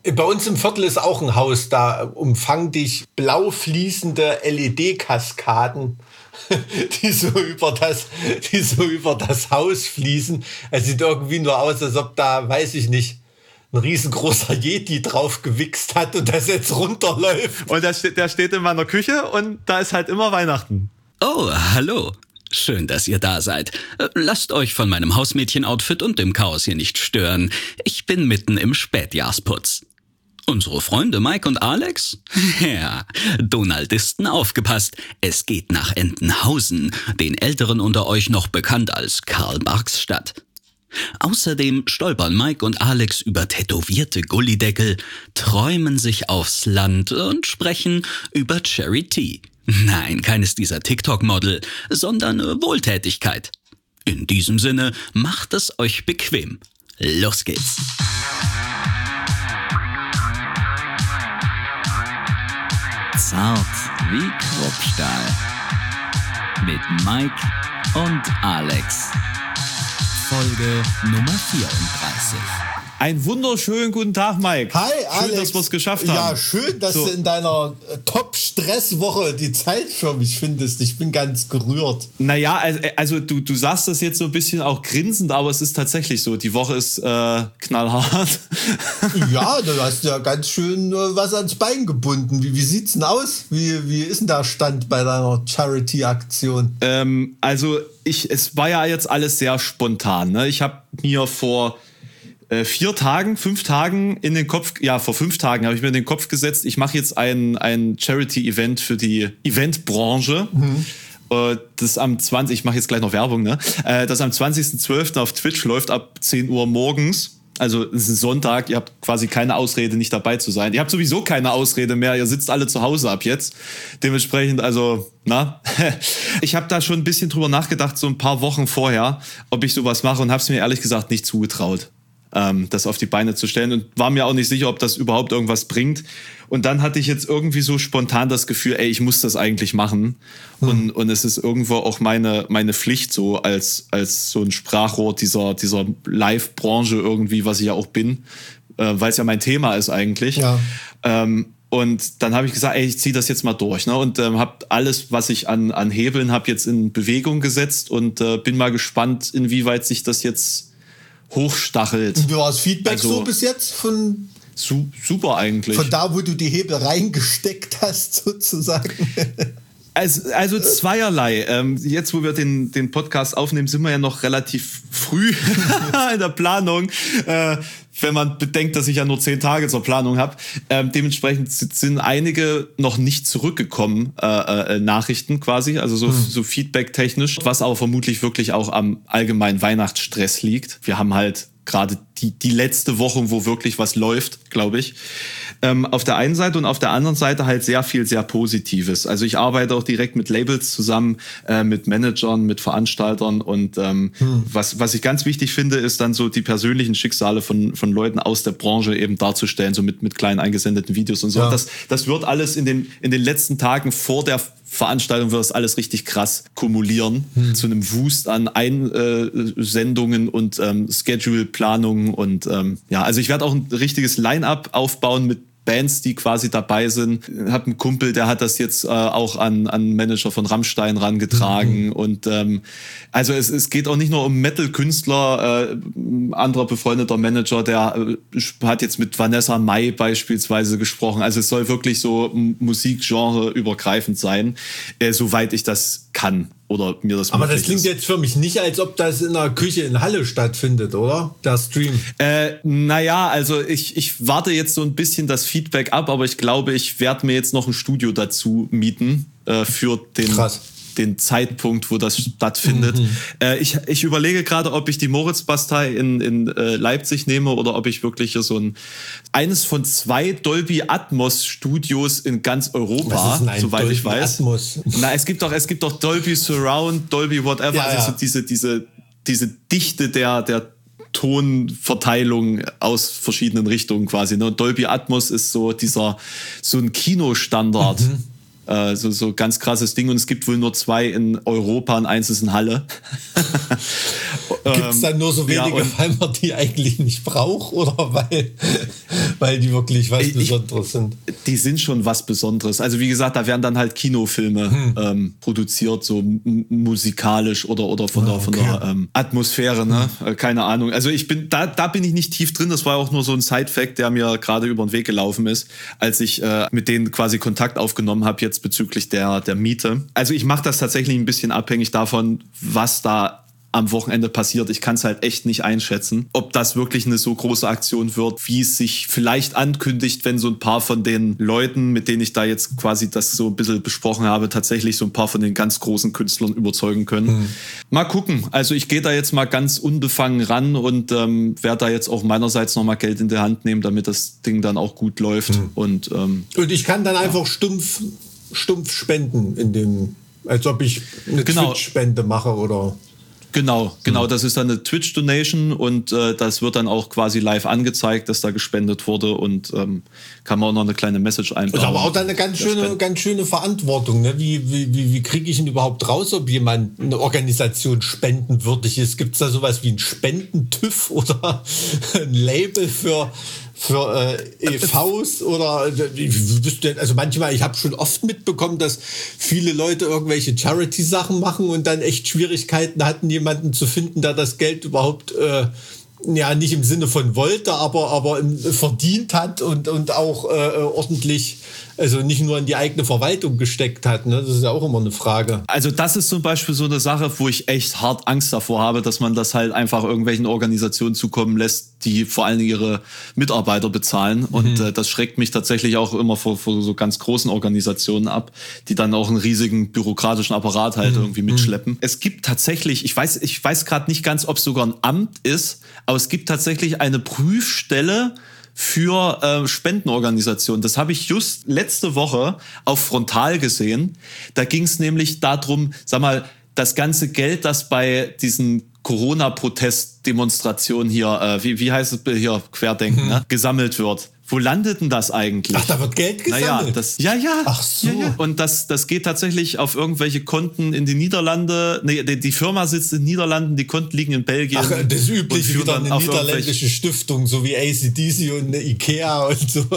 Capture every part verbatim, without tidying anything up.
Bei uns im Viertel ist auch ein Haus, da umfangen dich blau fließende L E D-Kaskaden, die so über das, die so über das Haus fließen. Es sieht irgendwie nur aus, als ob da, weiß ich nicht, ein riesengroßer Yeti drauf gewichst hat und das jetzt runterläuft. Und der steht, der steht in meiner Küche und da ist halt immer Weihnachten. Oh, hallo. Schön, dass ihr da seid. Lasst euch von meinem Hausmädchen-Outfit und dem Chaos hier nicht stören. Ich bin mitten im Spätjahrsputz. Unsere Freunde Mike und Alex? Ja, Donaldisten, aufgepasst. Es geht nach Entenhausen, den Älteren unter euch noch bekannt als Karl-Marx-Stadt. Außerdem stolpern Mike und Alex über tätowierte Gullideckel, träumen sich aufs Land und sprechen über Charity. Nein, keines dieser TikTok-Model, sondern Wohltätigkeit. In diesem Sinne, macht es euch bequem. Los geht's. Zart wie Kruppstahl. Mit Mike und Alex. Folge Nummer vierunddreißig. Einen wunderschönen guten Tag, Mike. Hi, Alex. Schön, dass wir es geschafft haben. Ja, schön, dass so. du in deiner Top-Stress-Woche die Zeit für mich findest. Ich bin ganz gerührt. Naja, also, also du, du sagst das jetzt so ein bisschen auch grinsend, aber es ist tatsächlich so. Die Woche ist äh, knallhart. Ja, du hast ja ganz schön äh, was ans Bein gebunden. Wie, wie sieht's denn aus? Wie, wie ist denn der Stand bei deiner Charity-Aktion? Ähm, also ich, es war ja jetzt alles sehr spontan. Ne? Ich habe mir vor äh, vier Tagen, fünf Tagen in den Kopf, ja vor fünf Tagen habe ich mir in den Kopf gesetzt, ich mache jetzt ein, ein Charity-Event für die Eventbranche. Mhm. Äh, das am zwanzigsten ich mache jetzt gleich noch Werbung, ne? Äh, das am zwanzigsten zwölften auf Twitch läuft ab zehn Uhr morgens. Also es ist ein Sonntag, ihr habt quasi keine Ausrede, nicht dabei zu sein. Ihr habt sowieso keine Ausrede mehr, ihr sitzt alle zu Hause ab jetzt. Dementsprechend, also, na. Ich habe da schon ein bisschen drüber nachgedacht, so ein paar Wochen vorher, ob ich sowas mache und habe es mir ehrlich gesagt nicht zugetraut, ähm, das auf die Beine zu stellen und war mir auch nicht sicher, ob das überhaupt irgendwas bringt. Und dann hatte ich jetzt irgendwie so spontan das Gefühl, ey, ich muss das eigentlich machen. Mhm. Und, und es ist irgendwo auch meine, meine Pflicht so als, als so ein Sprachrohr dieser, dieser Live-Branche irgendwie, was ich ja auch bin, äh, weil es ja mein Thema ist eigentlich. Ja. Ähm, und dann habe ich gesagt, ey, ich ziehe das jetzt mal durch. Ne? Und ähm, habe alles, was ich an, an Hebeln habe, jetzt in Bewegung gesetzt und äh, bin mal gespannt, inwieweit sich das jetzt hochstachelt. Und wie war das Feedback also, so bis jetzt von... Super eigentlich. Von da, wo du die Hebel reingesteckt hast, sozusagen. Also, also zweierlei. Ähm, jetzt, wo wir den, den Podcast aufnehmen, sind wir ja noch relativ früh in der Planung. Äh, wenn man bedenkt, dass ich ja nur zehn Tage zur Planung habe. Ähm, dementsprechend sind einige noch nicht zurückgekommen, äh, äh, Nachrichten quasi, also so, hm. so Feedback-technisch, was aber vermutlich wirklich auch am allgemeinen Weihnachtsstress liegt. Wir haben halt gerade die, die letzte Woche, wo wirklich was läuft, glaube ich. Ähm, auf der einen Seite und auf der anderen Seite halt sehr viel, sehr Positives. Also ich arbeite auch direkt mit Labels zusammen, äh, mit Managern, mit Veranstaltern und ähm, hm. was, was ich ganz wichtig finde, ist dann so die persönlichen Schicksale von, von Leuten aus der Branche eben darzustellen, so mit, mit kleinen eingesendeten Videos und so. Ja. Das, das wird alles in den, in den letzten Tagen vor der Veranstaltung wird das alles richtig krass kumulieren hm. zu einem Wust an Einsendungen und ähm, Schedule-Planungen und ähm, ja, also ich werde auch ein richtiges Line-Up aufbauen mit Bands, die quasi dabei sind. Ich habe einen Kumpel, der hat das jetzt äh, auch an an Manager von Rammstein rangetragen. Mhm. Und ähm, also es, es geht auch nicht nur um Metal-Künstler. Äh, ein anderer befreundeter Manager, der äh, hat jetzt mit Vanessa Mai beispielsweise gesprochen. Also es soll wirklich so Musikgenre übergreifend sein, äh, soweit ich das kann. Oder mir das Aber das klingt ist. Jetzt für mich nicht, als ob das in einer Küche in Halle stattfindet, oder? Der Stream. Äh, naja, also ich, ich warte jetzt so ein bisschen das Feedback ab, aber ich glaube, ich werde mir jetzt noch ein Studio dazu mieten äh, für den, den Zeitpunkt, wo das stattfindet. Mhm. Äh, ich, ich überlege gerade, ob ich die Moritzbastei in, in äh, Leipzig nehme oder ob ich wirklich hier so ein eines von zwei Dolby Atmos Studios in ganz Europa, soweit Dolby ich weiß. Atmos? Na, es gibt doch, es gibt doch Dolby Surround, Dolby whatever, ja, also ja. So diese, diese, diese Dichte der, der Tonverteilung aus verschiedenen Richtungen quasi. Ne? Und Dolby Atmos ist so dieser, so ein Kinostandard. Mhm. Äh, so, so ganz krasses Ding. Und es gibt wohl nur zwei in Europa und eins ist in Halle. Gibt es dann nur so wenige, ja, weil man die eigentlich nicht braucht oder weil, weil die wirklich was ich, Besonderes sind? Die sind schon was Besonderes. Also wie gesagt, da werden dann halt Kinofilme hm. ähm, produziert, so m- musikalisch oder, oder von oh, der, von okay. der ähm, Atmosphäre, ne? Hm. Äh, keine Ahnung. Also ich bin, da, da bin ich nicht tief drin. Das war auch nur so ein Side-Fact, der mir gerade über den Weg gelaufen ist, als ich äh, mit denen quasi Kontakt aufgenommen habe, jetzt bezüglich der, der Miete. Also ich mache das tatsächlich ein bisschen abhängig davon, was da am Wochenende passiert. Ich kann es halt echt nicht einschätzen, ob das wirklich eine so große Aktion wird, wie es sich vielleicht ankündigt, wenn so ein paar von den Leuten, mit denen ich da jetzt quasi das so ein bisschen besprochen habe, tatsächlich so ein paar von den ganz großen Künstlern überzeugen können. Mhm. Mal gucken. Also ich gehe da jetzt mal ganz unbefangen ran und ähm, werde da jetzt auch meinerseits nochmal Geld in die Hand nehmen, damit das Ding dann auch gut läuft. Mhm. Und, ähm, und ich kann dann ja. einfach stumpf, stumpf spenden, in dem, als ob ich eine genau. Twitch-Spende mache oder... Genau, genau, das ist dann eine Twitch-Donation und äh, das wird dann auch quasi live angezeigt, dass da gespendet wurde und ähm, kann man auch noch eine kleine Message einbauen. Ist aber auch dann eine ganz schöne, ganz schöne Verantwortung, ne? Wie, wie, wie, wie kriege ich denn überhaupt raus, ob jemand eine Organisation spendenwürdig ist? Gibt es da sowas wie ein Spenden-TÜV oder ein Label für... für äh, E Vs oder also manchmal, ich habe schon oft mitbekommen, dass viele Leute irgendwelche Charity-Sachen machen und dann echt Schwierigkeiten hatten, jemanden zu finden, der das Geld überhaupt äh, ja nicht im Sinne von wollte, aber aber im, verdient hat und und auch äh, ordentlich, also nicht nur in die eigene Verwaltung gesteckt hat. Ne? Das ist ja auch immer eine Frage. Also das ist zum Beispiel so eine Sache, wo ich echt hart Angst davor habe, dass man das halt einfach irgendwelchen Organisationen zukommen lässt, die vor allem ihre Mitarbeiter bezahlen. Mhm. Und äh, das schreckt mich tatsächlich auch immer vor, vor so ganz großen Organisationen ab, die dann auch einen riesigen bürokratischen Apparat halt mhm. irgendwie mitschleppen. Mhm. Es gibt tatsächlich, ich weiß, ich weiß gerade nicht ganz, ob es sogar ein Amt ist, aber es gibt tatsächlich eine Prüfstelle für äh, Spendenorganisationen. Das habe ich just letzte Woche auf Frontal gesehen. Da ging es nämlich darum, sag mal, das ganze Geld, das bei diesen Corona-Protest-Demonstrationen hier, äh, wie, wie heißt es hier, Querdenken, mhm. ne, gesammelt wird. Wo landet denn das eigentlich? Ach, da wird Geld gesammelt? Naja, das, ja, ja. Ach so. Ja, ja. Und das, das geht tatsächlich auf irgendwelche Konten in die Niederlande. Nee, die, die Firma sitzt in den Niederlanden, die Konten liegen in Belgien. Ach, das übliche wieder eine niederländische Stiftung, so wie A C D C und eine Ikea und so.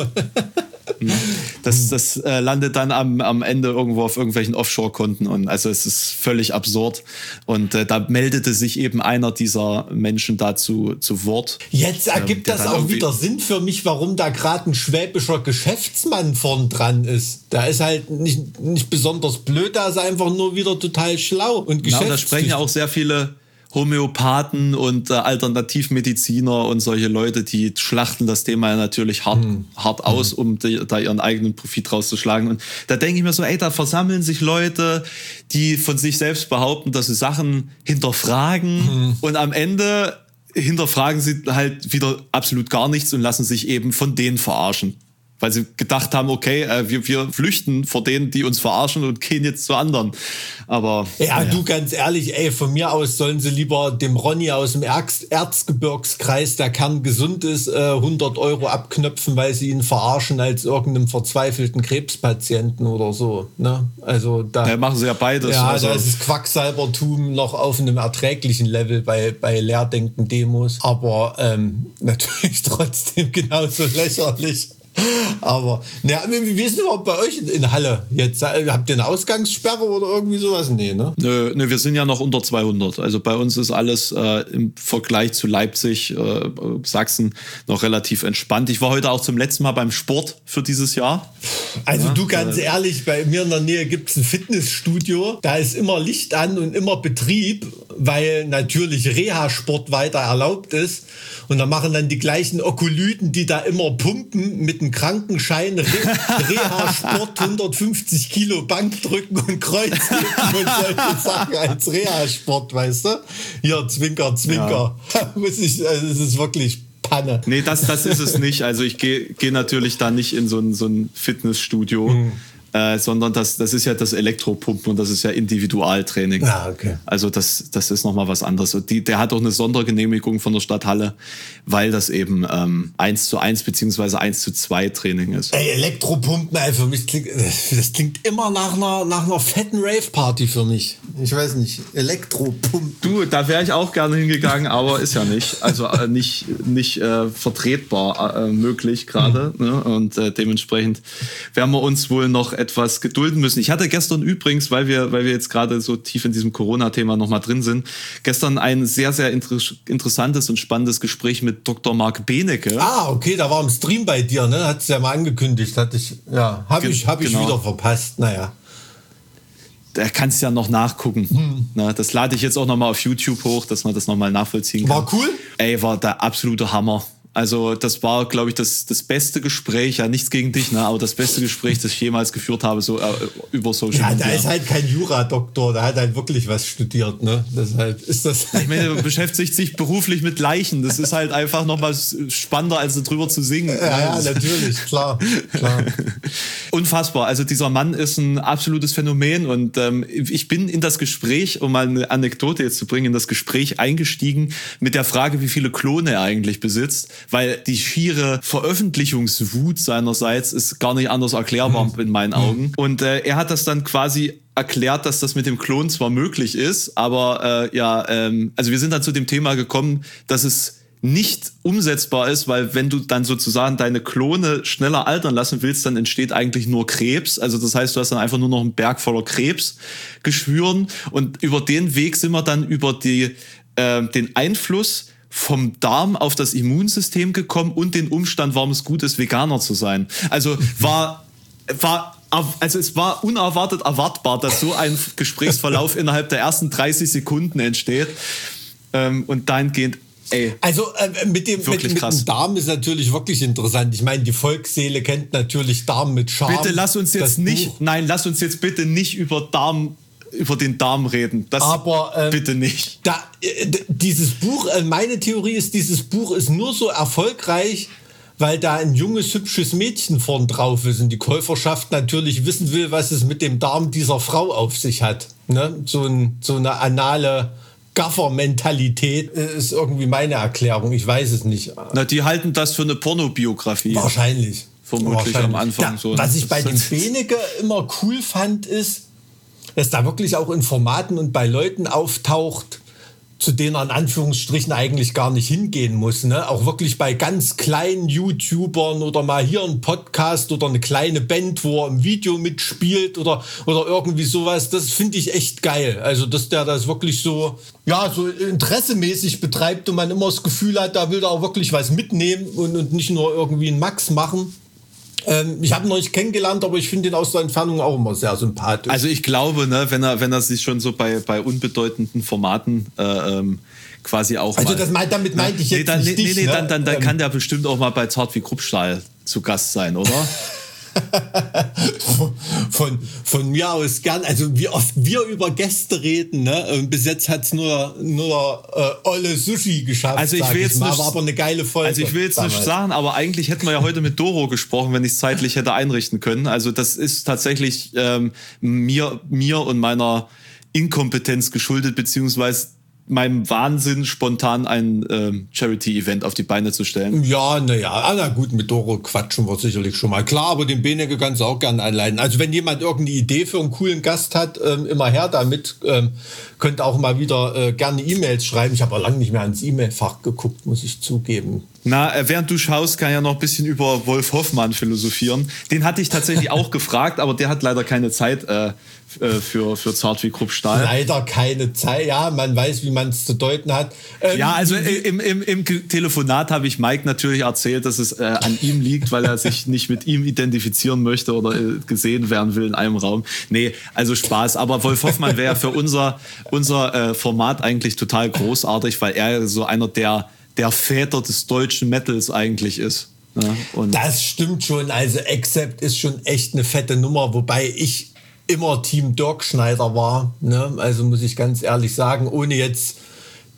Das, das äh, landet dann am, am Ende irgendwo auf irgendwelchen Offshore-Konten und also es ist völlig absurd. Und äh, da meldete sich eben einer dieser Menschen dazu zu Wort. Jetzt ergibt ähm, das auch wieder Sinn für mich, warum da gerade ein schwäbischer Geschäftsmann vorn dran ist. Da ist halt nicht, nicht besonders blöd, da ist einfach nur wieder total schlau und geschäftstüchtig. Genau, da sprechen ja auch sehr viele Homöopathen und äh, Alternativmediziner und solche Leute, die schlachten das Thema natürlich hart, hm. hart aus, um die, da ihren eigenen Profit rauszuschlagen. Und da denke ich mir so, ey, da versammeln sich Leute, die von sich selbst behaupten, dass sie Sachen hinterfragen hm. und am Ende hinterfragen sie halt wieder absolut gar nichts und lassen sich eben von denen verarschen. Weil sie gedacht haben, okay, äh, wir, wir flüchten vor denen, die uns verarschen und gehen jetzt zu anderen. Aber ja, ja, du, ganz ehrlich, ey, von mir aus sollen sie lieber dem Ronny aus dem Erz- Erzgebirgskreis, der kerngesund ist, äh, hundert Euro abknöpfen, weil sie ihn verarschen als irgendeinem verzweifelten Krebspatienten oder so. Ne? Also da ja, machen sie ja beides. Ja, also. Da ist das Quacksalbertum noch auf einem erträglichen Level bei, bei Leerdenken-Demos. Aber ähm, natürlich trotzdem genauso lächerlich. Aber, naja, wie ist es überhaupt bei euch in, in Halle jetzt? Habt ihr eine Ausgangssperre oder irgendwie sowas? Nee, ne? Nö, nö, wir sind ja noch unter zweihundert. Also bei uns ist alles äh, im Vergleich zu Leipzig, äh, Sachsen noch relativ entspannt. Ich war heute auch zum letzten Mal beim Sport für dieses Jahr. Also ja, du, ganz äh, ehrlich, bei mir in der Nähe gibt es ein Fitnessstudio. Da ist immer Licht an und immer Betrieb, weil natürlich Reha-Sport weiter erlaubt ist. Und da machen dann die gleichen Okolyten, die da immer pumpen, mit einem Krankenschein, Re- Reha-Sport, hundertfünfzig Kilo Bankdrücken und Kreuzheben und solche Sachen als Reha-Sport, weißt du? Hier, Zwinker, Zwinker. Ja. Muss ich, also es ist wirklich Panne. Nee, das, das ist es nicht. Also ich gehe geh natürlich da nicht in so ein, so ein Fitnessstudio. Mhm. Äh, sondern das, das ist ja das Elektropumpen und das ist ja Individualtraining. Ah, okay. Also das, das ist nochmal was anderes. Und die, der hat auch eine Sondergenehmigung von der Stadt Halle, weil das eben ähm, eins zu eins beziehungsweise eins zu zwei Training ist. Ey, Elektropumpen, ey, für mich klingt, das klingt immer nach einer, nach einer fetten Rave-Party für mich. Ich weiß nicht, Elektropumpen. Du, da wäre ich auch gerne hingegangen, aber ist ja nicht. Also äh, nicht, nicht äh, vertretbar äh, möglich gerade. Mhm. Ne? Und äh, dementsprechend werden wir uns wohl noch etwas gedulden müssen. Ich hatte gestern übrigens, weil wir, weil wir jetzt gerade so tief in diesem Corona-Thema nochmal drin sind, gestern ein sehr, sehr inter- interessantes und spannendes Gespräch mit Doktor Marc Benecke. Ah, okay, da war im Stream bei dir, ne? Hat's ja mal angekündigt, hatte ich, ja, habe Ge- ich, hab ich genau. wieder verpasst, naja. Da kannst du ja noch nachgucken. Hm. Na, das lade ich jetzt auch nochmal auf YouTube hoch, dass man das nochmal nachvollziehen kann. War cool? Ey, war der absolute Hammer. Also das war, glaube ich, das, das beste Gespräch, ja nichts gegen dich, ne, aber das beste Gespräch, das ich jemals geführt habe, so äh, über Social Ja, Media. da ist halt kein Jura-Doktor, der hat halt wirklich was studiert, ne? Deshalb ist das... Ich meine, er beschäftigt sich beruflich mit Leichen. Das ist halt einfach nochmal spannender, als drüber zu singen. Ja, ja, natürlich, klar, klar. Unfassbar. Also dieser Mann ist ein absolutes Phänomen und ähm, ich bin in das Gespräch, um mal eine Anekdote jetzt zu bringen, in das Gespräch eingestiegen mit der Frage, wie viele Klone er eigentlich besitzt, weil die schiere Veröffentlichungswut seinerseits ist gar nicht anders erklärbar mhm. in meinen Augen. Und äh, er hat das dann quasi erklärt, dass das mit dem Klon zwar möglich ist, aber äh, ja, ähm, also wir sind dann zu dem Thema gekommen, dass es nicht umsetzbar ist, weil wenn du dann sozusagen deine Klone schneller altern lassen willst, dann entsteht eigentlich nur Krebs. Also das heißt, du hast dann einfach nur noch einen Berg voller Krebsgeschwüren und über den Weg sind wir dann über die, äh, den Einfluss vom Darm auf das Immunsystem gekommen und den Umstand, warum es gut ist, Veganer zu sein. Also war, war Also es war unerwartet erwartbar, dass so ein Gesprächsverlauf innerhalb der ersten dreißig Sekunden entsteht. Ähm, und dahingehend, ey. Also äh, mit, dem, mit, mit dem Darm ist natürlich wirklich interessant. Ich meine, die Volksseele kennt natürlich Darm mit Charme. Bitte lass uns jetzt nicht, Buch. nein, lass uns jetzt bitte nicht über Darm über den Darm reden. Das aber ähm, bitte nicht. Da, äh, dieses Buch, äh, meine Theorie ist, dieses Buch ist nur so erfolgreich, weil da ein junges, hübsches Mädchen vorn drauf ist und die Käuferschaft natürlich wissen will, was es mit dem Darm dieser Frau auf sich hat. Ne? So, ein, so eine anale Gaffer-Mentalität ist irgendwie meine Erklärung. Ich weiß es nicht. Na, die halten das für eine Pornobiografie. Wahrscheinlich. Vermutlich Wahrscheinlich. am Anfang. Da, so. Was ich bei dem Benecke immer cool fand, ist, dass da wirklich auch in Formaten und bei Leuten auftaucht, zu denen er in Anführungsstrichen eigentlich gar nicht hingehen muss. Ne? Auch wirklich bei ganz kleinen YouTubern oder mal hier ein Podcast oder eine kleine Band, wo er im Video mitspielt oder, oder irgendwie sowas. Das finde ich echt geil. Also, dass der das wirklich so, ja, so interessemäßig betreibt und man immer das Gefühl hat, da will er auch wirklich was mitnehmen und, und nicht nur irgendwie einen Max machen. Ähm, ich habe ihn noch nicht kennengelernt, aber ich finde ihn aus der Entfernung auch immer sehr sympathisch. Also ich glaube, ne, wenn er, wenn er sich schon so bei, bei unbedeutenden Formaten äh, ähm, quasi auch also mal, das meint, damit meinte ich jetzt nee, dann, nicht nee, dich, nee, ne? dann, dann, dann ähm. kann der bestimmt auch mal bei Zart wie Kruppstahl zu Gast sein, oder? von, von, von mir aus gern. Also wie oft wir über Gäste reden, ne? Und bis jetzt hat's nur nur äh, Olle Sushi geschafft. Also ich will jetzt mal, nicht, war aber eine geile Folge. Also ich will jetzt damals. nicht sagen, aber eigentlich hätten wir ja heute mit Doro gesprochen, wenn ich es zeitlich hätte einrichten können. Also das ist tatsächlich ähm, mir mir und meiner Inkompetenz geschuldet, beziehungsweise meinem Wahnsinn, spontan ein ähm, Charity-Event auf die Beine zu stellen. Ja, naja, na gut, mit Doro quatschen wir sicherlich schon mal. Klar, aber den Benecke kannst du auch gerne einleiten. Also wenn jemand irgendeine Idee für einen coolen Gast hat, ähm, immer her damit. Ähm, könnt auch mal wieder äh, gerne E-Mails schreiben. Ich habe auch lange nicht mehr ans E-Mail-Fach geguckt, muss ich zugeben. Na, während du schaust, kann ich ja noch ein bisschen über Wolf Hoffmann philosophieren. Den hatte ich tatsächlich auch gefragt, aber der hat leider keine Zeit äh, für, für Zart wie Kruppstahl. Leider keine Zeit, ja, man weiß, wie man es zu deuten hat. Ähm, ja, also im, im, im Telefonat habe ich Mike natürlich erzählt, dass es äh, an ihm liegt, weil er sich nicht mit ihm identifizieren möchte oder äh, gesehen werden will in einem Raum. Nee, also Spaß. Aber Wolf Hoffmann wäre für unser, unser äh, Format eigentlich total großartig, weil er so einer der der Väter des deutschen Metals eigentlich ist. Ja, und das stimmt schon. Also Accept ist schon echt eine fette Nummer, wobei ich immer Team Dirk Schneider war. Ne? Also muss ich ganz ehrlich sagen, ohne jetzt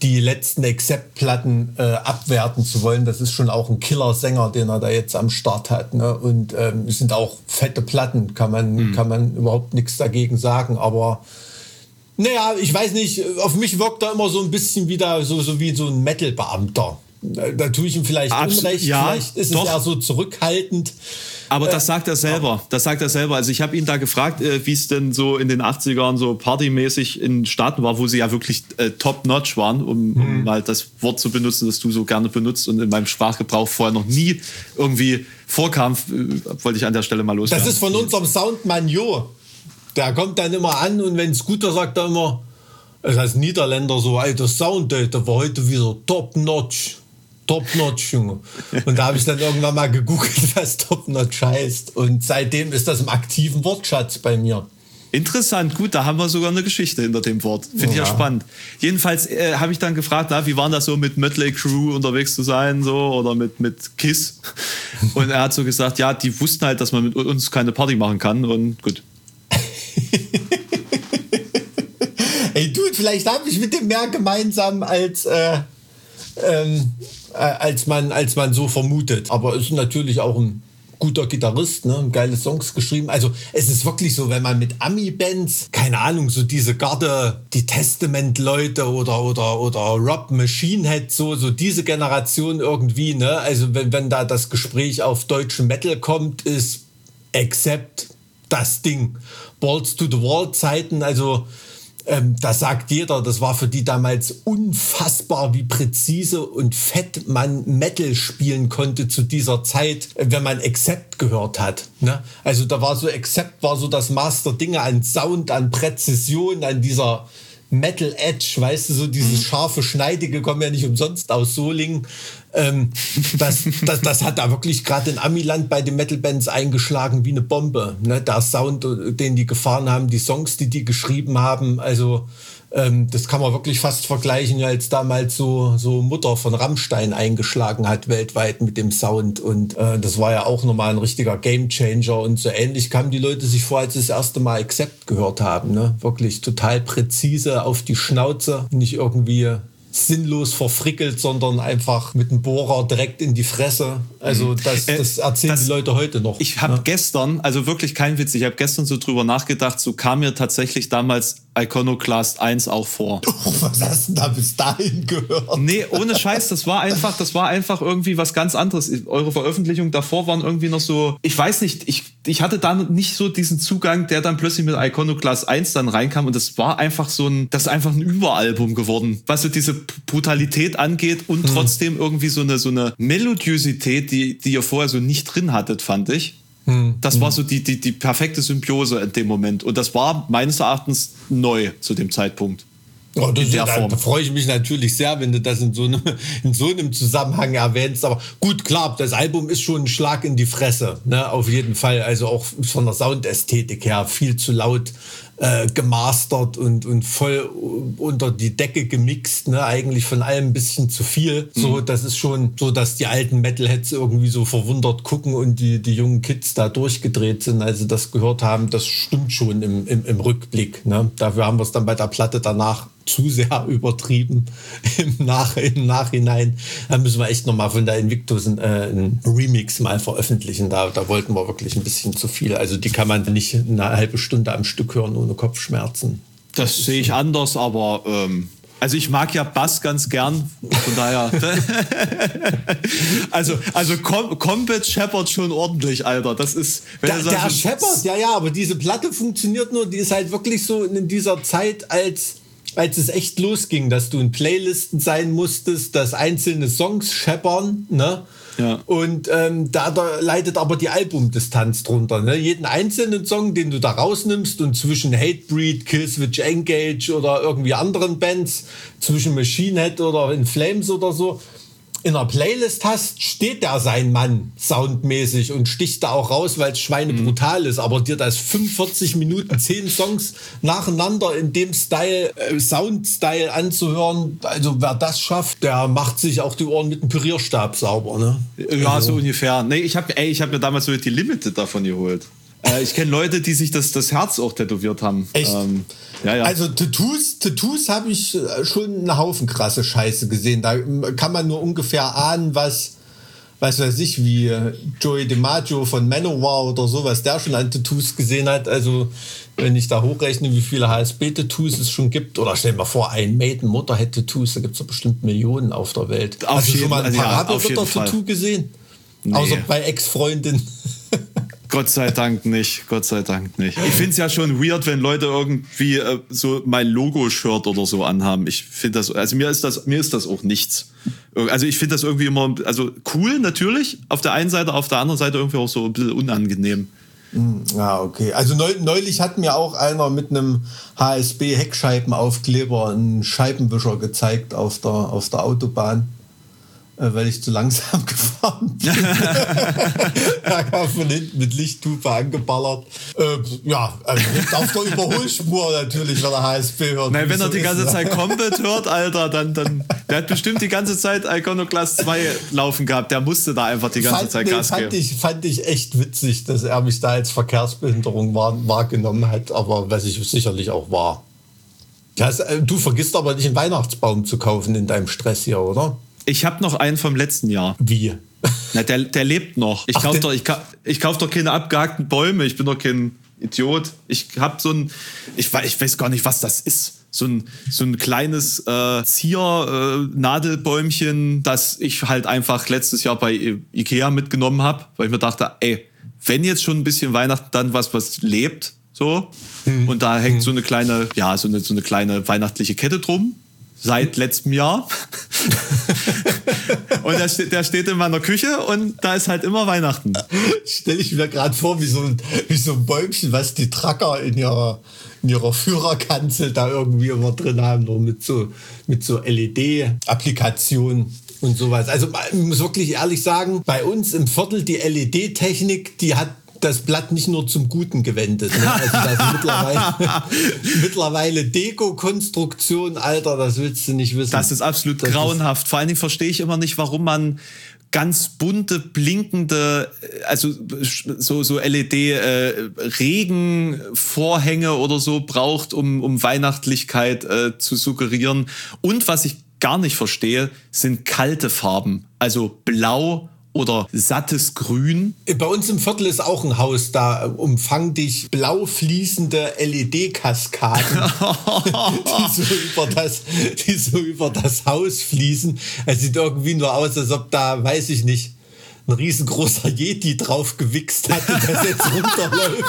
die letzten Accept-Platten äh, abwerten zu wollen. Das ist schon auch ein Killer-Sänger, den er da jetzt am Start hat. Ne? Und ähm, es sind auch fette Platten, kann man, mhm. kann man überhaupt nichts dagegen sagen. Aber naja, ich weiß nicht, auf mich wirkt er immer so ein bisschen wieder so, so wie so ein Metal-Beamter. Da tue ich ihm vielleicht Abs- Unrecht, ja, vielleicht ist doch. es eher so zurückhaltend. Aber das sagt er selber, das sagt er selber. Also ich habe ihn da gefragt, äh, wie es denn so in den achtzigern so partymäßig in Staaten war, wo sie ja wirklich äh, top-notch waren, um, um mhm. mal das Wort zu benutzen, das du so gerne benutzt und in meinem Sprachgebrauch vorher noch nie irgendwie vorkam, äh, wollte ich an der Stelle mal loswerden. Das ist von unserem Soundmann Jo. Der kommt dann immer an und wenn es gut ist, sagt er immer, das heißt Niederländer so, alter Sound, der war heute wieder top-notch. Top-Notch, Junge. Und da habe ich dann irgendwann mal gegoogelt, was Top-Notch heißt. Und seitdem ist das im aktiven Wortschatz bei mir. Interessant, gut, da haben wir sogar eine Geschichte hinter dem Wort. Finde ich ja, ja spannend. Jedenfalls äh, habe ich dann gefragt, na, wie war das so mit Mötley Crüe unterwegs zu sein, so, oder mit, mit Kiss? Und er hat so gesagt, ja, die wussten halt, dass man mit uns keine Party machen kann und gut. Ey, Dude, vielleicht habe ich mit dem mehr gemeinsam als... Äh, ähm, als man, als man so vermutet. Aber ist natürlich auch ein guter Gitarrist, ne? Geile Songs geschrieben. Also es ist wirklich so, wenn man mit Ami-Bands, keine Ahnung, so diese Garde, die Testament-Leute oder, oder, oder Rob Machine Head, so, so diese Generation irgendwie, ne? Also wenn, wenn da das Gespräch auf deutschen Metal kommt, ist Accept das Ding. Balls to the Wall Zeiten, also Ähm, das sagt jeder, das war für die damals unfassbar, wie präzise und fett man Metal spielen konnte zu dieser Zeit, wenn man Accept gehört hat. Ne? Also da war so, Accept war so das Master-Dinge an Sound, an Präzision, an dieser Metal Edge, weißt du, so dieses scharfe, schneidige, kommen ja nicht umsonst aus Solingen. Ähm, das, das, das hat da wirklich gerade in Amiland bei den Metal-Bands eingeschlagen wie eine Bombe. Ne? Der Sound, den die gefahren haben, die Songs, die die geschrieben haben, also ähm, das kann man wirklich fast vergleichen, als damals so, so Mutter von Rammstein eingeschlagen hat weltweit mit dem Sound und äh, das war ja auch nochmal ein richtiger Gamechanger und so ähnlich kamen die Leute sich vor, als sie das erste Mal Accept gehört haben. Ne? Wirklich total präzise auf die Schnauze, nicht irgendwie sinnlos verfrickelt, sondern einfach mit einem Bohrer direkt in die Fresse. Also das, das erzählen das, die Leute heute noch. Ich habe ne? gestern, also wirklich kein Witz, ich habe gestern so drüber nachgedacht, so kam mir tatsächlich damals Iconoclast eins auch vor. Oh, was hast du da bis dahin gehört? Nee, ohne Scheiß, das war einfach, das war einfach irgendwie was ganz anderes. Eure Veröffentlichungen davor waren irgendwie noch so, ich weiß nicht, ich, ich hatte da nicht so diesen Zugang, der dann plötzlich mit Iconoclast eins dann reinkam und das war einfach so ein, das ist einfach ein Überalbum geworden, was so diese Brutalität angeht und hm. trotzdem irgendwie so eine, so eine Melodiosität, die, die ihr vorher so nicht drin hattet, fand ich. Das war so die, die, die perfekte Symbiose in dem Moment. Und das war meines Erachtens neu zu dem Zeitpunkt. Oh, das in der ist, Form. Da freue ich mich natürlich sehr, wenn du das in so, einem, in so einem Zusammenhang erwähnst. Aber gut, klar, das Album ist schon ein Schlag in die Fresse. Ne? Auf jeden Fall. Also auch von der Soundästhetik her viel zu laut äh, gemastert und, und voll unter die Decke gemixt. Ne? Eigentlich von allem ein bisschen zu viel. Mhm. So, das ist schon so, dass die alten Metalheads irgendwie so verwundert gucken und die, die jungen Kids da durchgedreht sind, als sie das gehört haben. Das stimmt schon im, im, im Rückblick. Ne? Dafür haben wir es dann bei der Platte danach zu sehr übertrieben im, Nach- im Nachhinein. Da müssen wir echt nochmal von der Invictus äh, einen Remix mal veröffentlichen. Da, da wollten wir wirklich ein bisschen zu viel. Also die kann man nicht eine halbe Stunde am Stück hören ohne Kopfschmerzen. Das, das sehe ich anders, aber ähm, also ich mag ja Bass ganz gern, von daher. also also Com- Combat scheppert schon ordentlich, Alter. Das ist, wenn der, der scheppert, ja, ja, aber diese Platte funktioniert nur, die ist halt wirklich so in dieser Zeit, als als es echt losging, dass du in Playlisten sein musstest, dass einzelne Songs scheppern, ne? Ja. Und ähm, da, da leidet aber die Albumdistanz drunter. Ne? Jeden einzelnen Song, den du da rausnimmst und zwischen Hatebreed, Killswitch Engage oder irgendwie anderen Bands, zwischen Machine Head oder In Flames oder so, in einer Playlist hast, steht da sein Mann soundmäßig und sticht da auch raus, weil es schweinebrutal mhm. ist. Aber dir das fünfundvierzig Minuten, zehn Songs nacheinander in dem Style, äh, Sound-Style anzuhören, also wer das schafft, der macht sich auch die Ohren mit einem Pürierstab sauber. Ne? Ja, also. so ungefähr. Nee, ich habe ey, ich hab mir damals so die Limited davon geholt. Äh, ich kenne Leute, die sich das, das Herz auch tätowiert haben. Echt? Ähm, ja, ja. Also Tattoos, Tattoos habe ich schon einen Haufen krasse Scheiße gesehen. Da kann man nur ungefähr ahnen, was, was weiß ich, wie Joey DiMaggio von Manowar oder sowas, der schon an Tattoos gesehen hat. Also wenn ich da hochrechne, wie viele H S B-Tattoos es schon gibt, oder stell dir mal vor, ein Maiden Motorhead-Tattoos, da gibt es doch bestimmt Millionen auf der Welt. Auf Hast du jeden, schon mal ein also ja, Paradewitter-Tattoo gesehen? Nee. Außer bei Ex-Freundin. Gott sei Dank nicht, Gott sei Dank nicht. Ich finde es ja schon weird, wenn Leute irgendwie äh, so mein Logo-Shirt oder so anhaben. Ich finde das, also mir ist das, mir ist das auch nichts. Also ich finde das irgendwie immer, also cool natürlich, auf der einen Seite, auf der anderen Seite irgendwie auch so ein bisschen unangenehm. Ja, okay. Also neulich hat mir auch einer mit einem H S B-Heckscheibenaufkleber einen Scheibenwischer gezeigt auf der, auf der Autobahn, weil ich zu langsam gefahren bin. Da kam von hinten mit Lichthupe angeballert. Äh, ja, also auf der Überholspur natürlich, wenn er H S B hört. Nein, wenn er so die ganze ist, Zeit Combat hört, Alter, dann, dann, der hat bestimmt die ganze Zeit Iconoclast zwei laufen gehabt. Der musste da einfach die ganze fand, Zeit nee, Gas fand geben. Ich, fand ich echt witzig, dass er mich da als Verkehrsbehinderung wahr, wahrgenommen hat, aber was ich sicherlich auch war. Das, du vergisst aber nicht, einen Weihnachtsbaum zu kaufen in deinem Stress hier, oder? Ich habe noch einen vom letzten Jahr. Wie? Na, der, der lebt noch. Ich kaufe doch, ich, ich kauf doch keine abgehackten Bäume. Ich bin doch kein Idiot. Ich habe so ein, ich weiß, ich weiß gar nicht, was das ist. So ein, so ein kleines äh, Zier-Nadelbäumchen, äh, das ich halt einfach letztes Jahr bei I- Ikea mitgenommen habe, weil ich mir dachte, ey, wenn jetzt schon ein bisschen Weihnachten, dann was, was lebt, so. Hm. Und da hängt hm. so eine kleine, ja, so eine, so eine kleine weihnachtliche Kette drum. Seit letztem Jahr. Und der steht, der steht in meiner Küche und da ist halt immer Weihnachten. Stelle ich mir gerade vor, wie so, ein, wie so ein Bäumchen, was die Tracker in ihrer, in ihrer Führerkanzel da irgendwie immer drin haben, nur mit so, mit so L E D-Applikationen und sowas. Also ich muss wirklich ehrlich sagen, bei uns im Viertel die L E D-Technik, die hat das Blatt nicht nur zum Guten gewendet. Ne? Also das ist mittlerweile, mittlerweile Deko-Konstruktion, Alter, das willst du nicht wissen. Das ist absolut das grauenhaft. Vor allen Dingen verstehe ich immer nicht, warum man ganz bunte, blinkende, also so, so L E D-Regenvorhänge äh, oder so braucht, um, um Weihnachtlichkeit äh, zu suggerieren. Und was ich gar nicht verstehe, sind kalte Farben. Also blau oder sattes Grün. Bei uns im Viertel ist auch ein Haus, da umfang dich blau fließende L E D-Kaskaden, die, so über das, die so über das Haus fließen. Es sieht irgendwie nur aus, als ob da, weiß ich nicht, ein riesengroßer Yeti drauf gewichst hat und das jetzt runterläuft.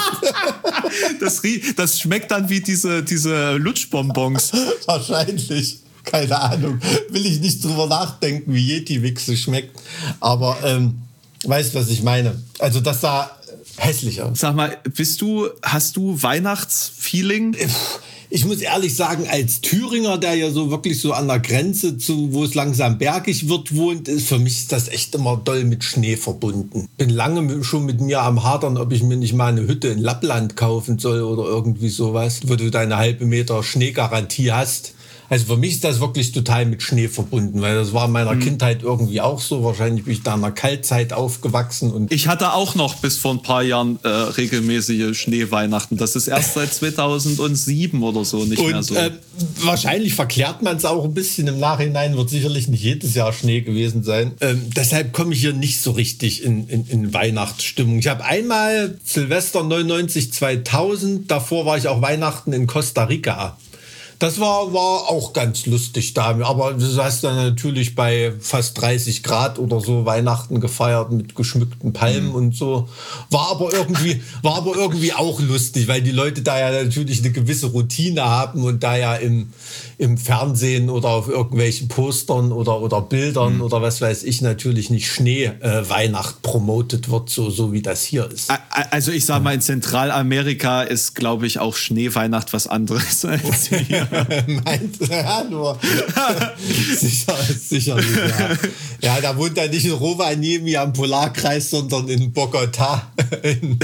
Das, das schmeckt dann wie diese, diese Lutschbonbons. Wahrscheinlich. Keine Ahnung. Will ich nicht drüber nachdenken, wie Yeti-Wichse schmeckt. Aber ähm, weißt, was ich meine? Also das sah hässlich aus. Sag mal, bist du, hast du Weihnachtsfeeling? Ich muss ehrlich sagen, als Thüringer, der ja so wirklich so an der Grenze zu, wo es langsam bergig wird, wohnt, ist für mich ist das echt immer doll mit Schnee verbunden. Bin lange schon mit mir am Hadern, ob ich mir nicht mal eine Hütte in Lappland kaufen soll oder irgendwie sowas, wo du deine halbe Meter Schneegarantie hast. Also für mich ist das wirklich total mit Schnee verbunden, weil das war in meiner mhm. Kindheit irgendwie auch so. Wahrscheinlich bin ich da in der Kaltzeit aufgewachsen. Und ich hatte auch noch bis vor ein paar Jahren äh, regelmäßige Schneeweihnachten. Das ist erst seit zweitausendsieben oder so nicht und, mehr so. Äh, wahrscheinlich verklärt man es auch ein bisschen im Nachhinein, wird sicherlich nicht jedes Jahr Schnee gewesen sein. Ähm, deshalb komme ich hier nicht so richtig in, in, in Weihnachtsstimmung. Ich habe einmal Silvester neunundneunzig, zweitausend, davor war ich auch Weihnachten in Costa Rica. Das war, war auch ganz lustig da. Aber du hast dann natürlich bei fast dreißig Grad oder so Weihnachten gefeiert mit geschmückten Palmen mhm. und so. War aber irgendwie, war aber irgendwie auch lustig, weil die Leute da ja natürlich eine gewisse Routine haben und da ja im, im Fernsehen oder auf irgendwelchen Postern oder, oder Bildern mhm. oder was weiß ich natürlich nicht Schnee-Weihnacht äh, promotet wird, so, so wie das hier ist. Also ich sag mal, in Zentralamerika ist, glaube ich, auch Schneeweihnacht was anderes als hier. Meinst du? Ja, nur. sicher, sicherlich, ja. Ja, da wohnt er nicht in Rovaniemi am Polarkreis, sondern in Bogotá, in,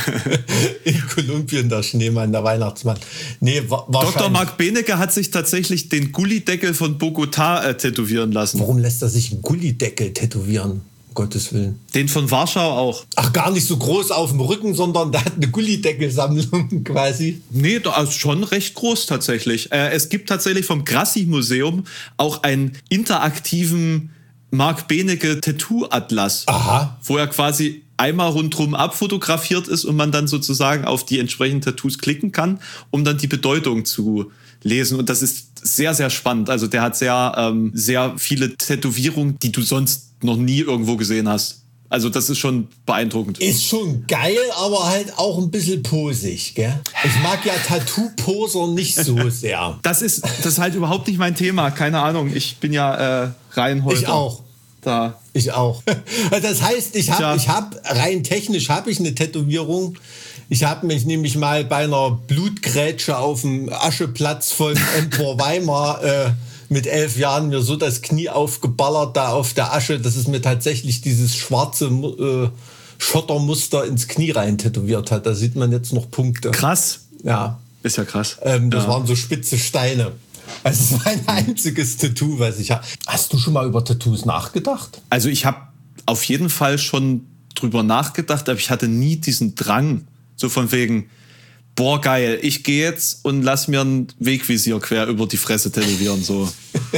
in Kolumbien, der Schneemann, der Weihnachtsmann. Nee, wa- Doktor Marc Benecke hat sich tatsächlich den Gullideckel von Bogotá äh, tätowieren lassen. Warum lässt er sich einen Gullideckel tätowieren? um Gottes Willen. Den von Warschau auch. Ach, gar nicht so groß auf dem Rücken, sondern der hat eine Gullideckelsammlung quasi. Nee, da ist schon recht groß tatsächlich. Äh, es gibt tatsächlich vom Grassi-Museum auch einen interaktiven Marc Benecke Tattoo-Atlas. Aha. Wo er quasi einmal rundherum abfotografiert ist und man dann sozusagen auf die entsprechenden Tattoos klicken kann, um dann die Bedeutung zu lesen. Und das ist sehr, sehr spannend. Also der hat sehr, ähm, sehr viele Tätowierungen, die du sonst noch nie irgendwo gesehen hast. Also das ist schon beeindruckend. Ist schon geil, aber halt auch ein bisschen posig, gell? Ich mag ja Tattoo-Poser nicht so sehr. Das ist, das ist halt überhaupt nicht mein Thema. Keine Ahnung. Ich bin ja äh, Reinholder. Ich auch. Da. Ich auch. Das heißt, ich habe ich hab, rein technisch habe ich eine Tätowierung. Ich habe mich nämlich mal bei einer Blutgrätsche auf dem Ascheplatz von Empor Weimar äh, mit elf Jahren mir so das Knie aufgeballert da auf der Asche, dass es mir tatsächlich dieses schwarze äh, Schottermuster ins Knie rein tätowiert hat. Da sieht man jetzt noch Punkte. Krass. Ja. Ist ja krass. Ähm, das ja. waren so spitze Steine. Also das ist mein einziges Tattoo, was ich habe. Hast du schon mal über Tattoos nachgedacht? Also ich habe auf jeden Fall schon drüber nachgedacht, aber ich hatte nie diesen Drang, so von wegen, boah geil, ich gehe jetzt und lass mir ein Wegvisier quer über die Fresse tätowieren. So.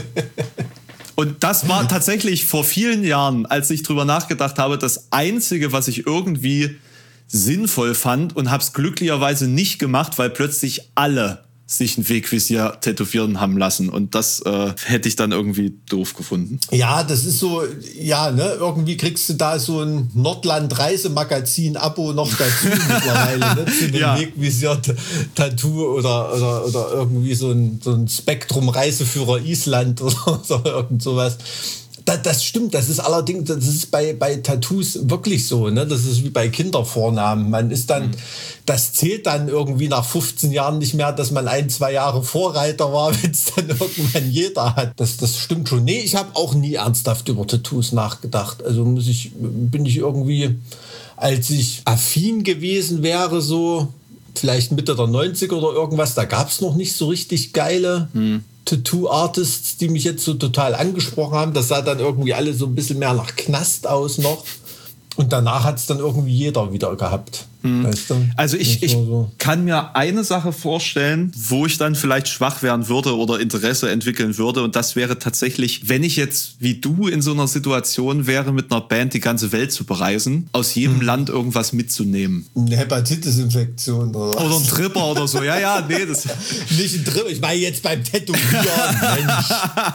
Und das war tatsächlich vor vielen Jahren, als ich drüber nachgedacht habe, das Einzige, was ich irgendwie sinnvoll fand und habe es glücklicherweise nicht gemacht, weil plötzlich alle sich ein Wegvisier tätowieren haben lassen. Und das äh, hätte ich dann irgendwie doof gefunden. Ja, das ist so, ja, ne, irgendwie kriegst du da so ein Nordland-Reisemagazin-Abo noch dazu mittlerweile, ne, zu dem ja. Wegvisier-Tattoo oder, oder, oder irgendwie so ein, so ein Spektrum-Reiseführer Island oder so, irgend sowas. Das, das stimmt, das ist allerdings, das ist bei, bei Tattoos wirklich so, ne? Das ist wie bei Kindervornamen. Man ist dann, mhm. das zählt dann irgendwie nach fünfzehn Jahren nicht mehr, dass man ein, zwei Jahre Vorreiter war, wenn es dann irgendwann jeder hat. Das, das stimmt schon. Nee, ich habe auch nie ernsthaft über Tattoos nachgedacht. Also muss ich, bin ich irgendwie, als ich affin gewesen wäre, so vielleicht Mitte der neunziger oder irgendwas, da gab es noch nicht so richtig geile mhm. Tattoo-Artists, die mich jetzt so total angesprochen haben. Das sah dann irgendwie alle so ein bisschen mehr nach Knast aus noch. Und danach hat es dann irgendwie jeder wieder gehabt. Hm. Weißt du? Also ich, ich so. kann mir eine Sache vorstellen, wo ich dann vielleicht schwach werden würde oder Interesse entwickeln würde. Und das wäre tatsächlich, wenn ich jetzt wie du in so einer Situation wäre, mit einer Band die ganze Welt zu bereisen, aus jedem hm. Land irgendwas mitzunehmen. Eine Hepatitis-Infektion oder was? Oder ein Tripper oder so. Ja, ja, nee. Das nicht ein Tripper, ich meine jetzt beim Tätowieren. Mensch.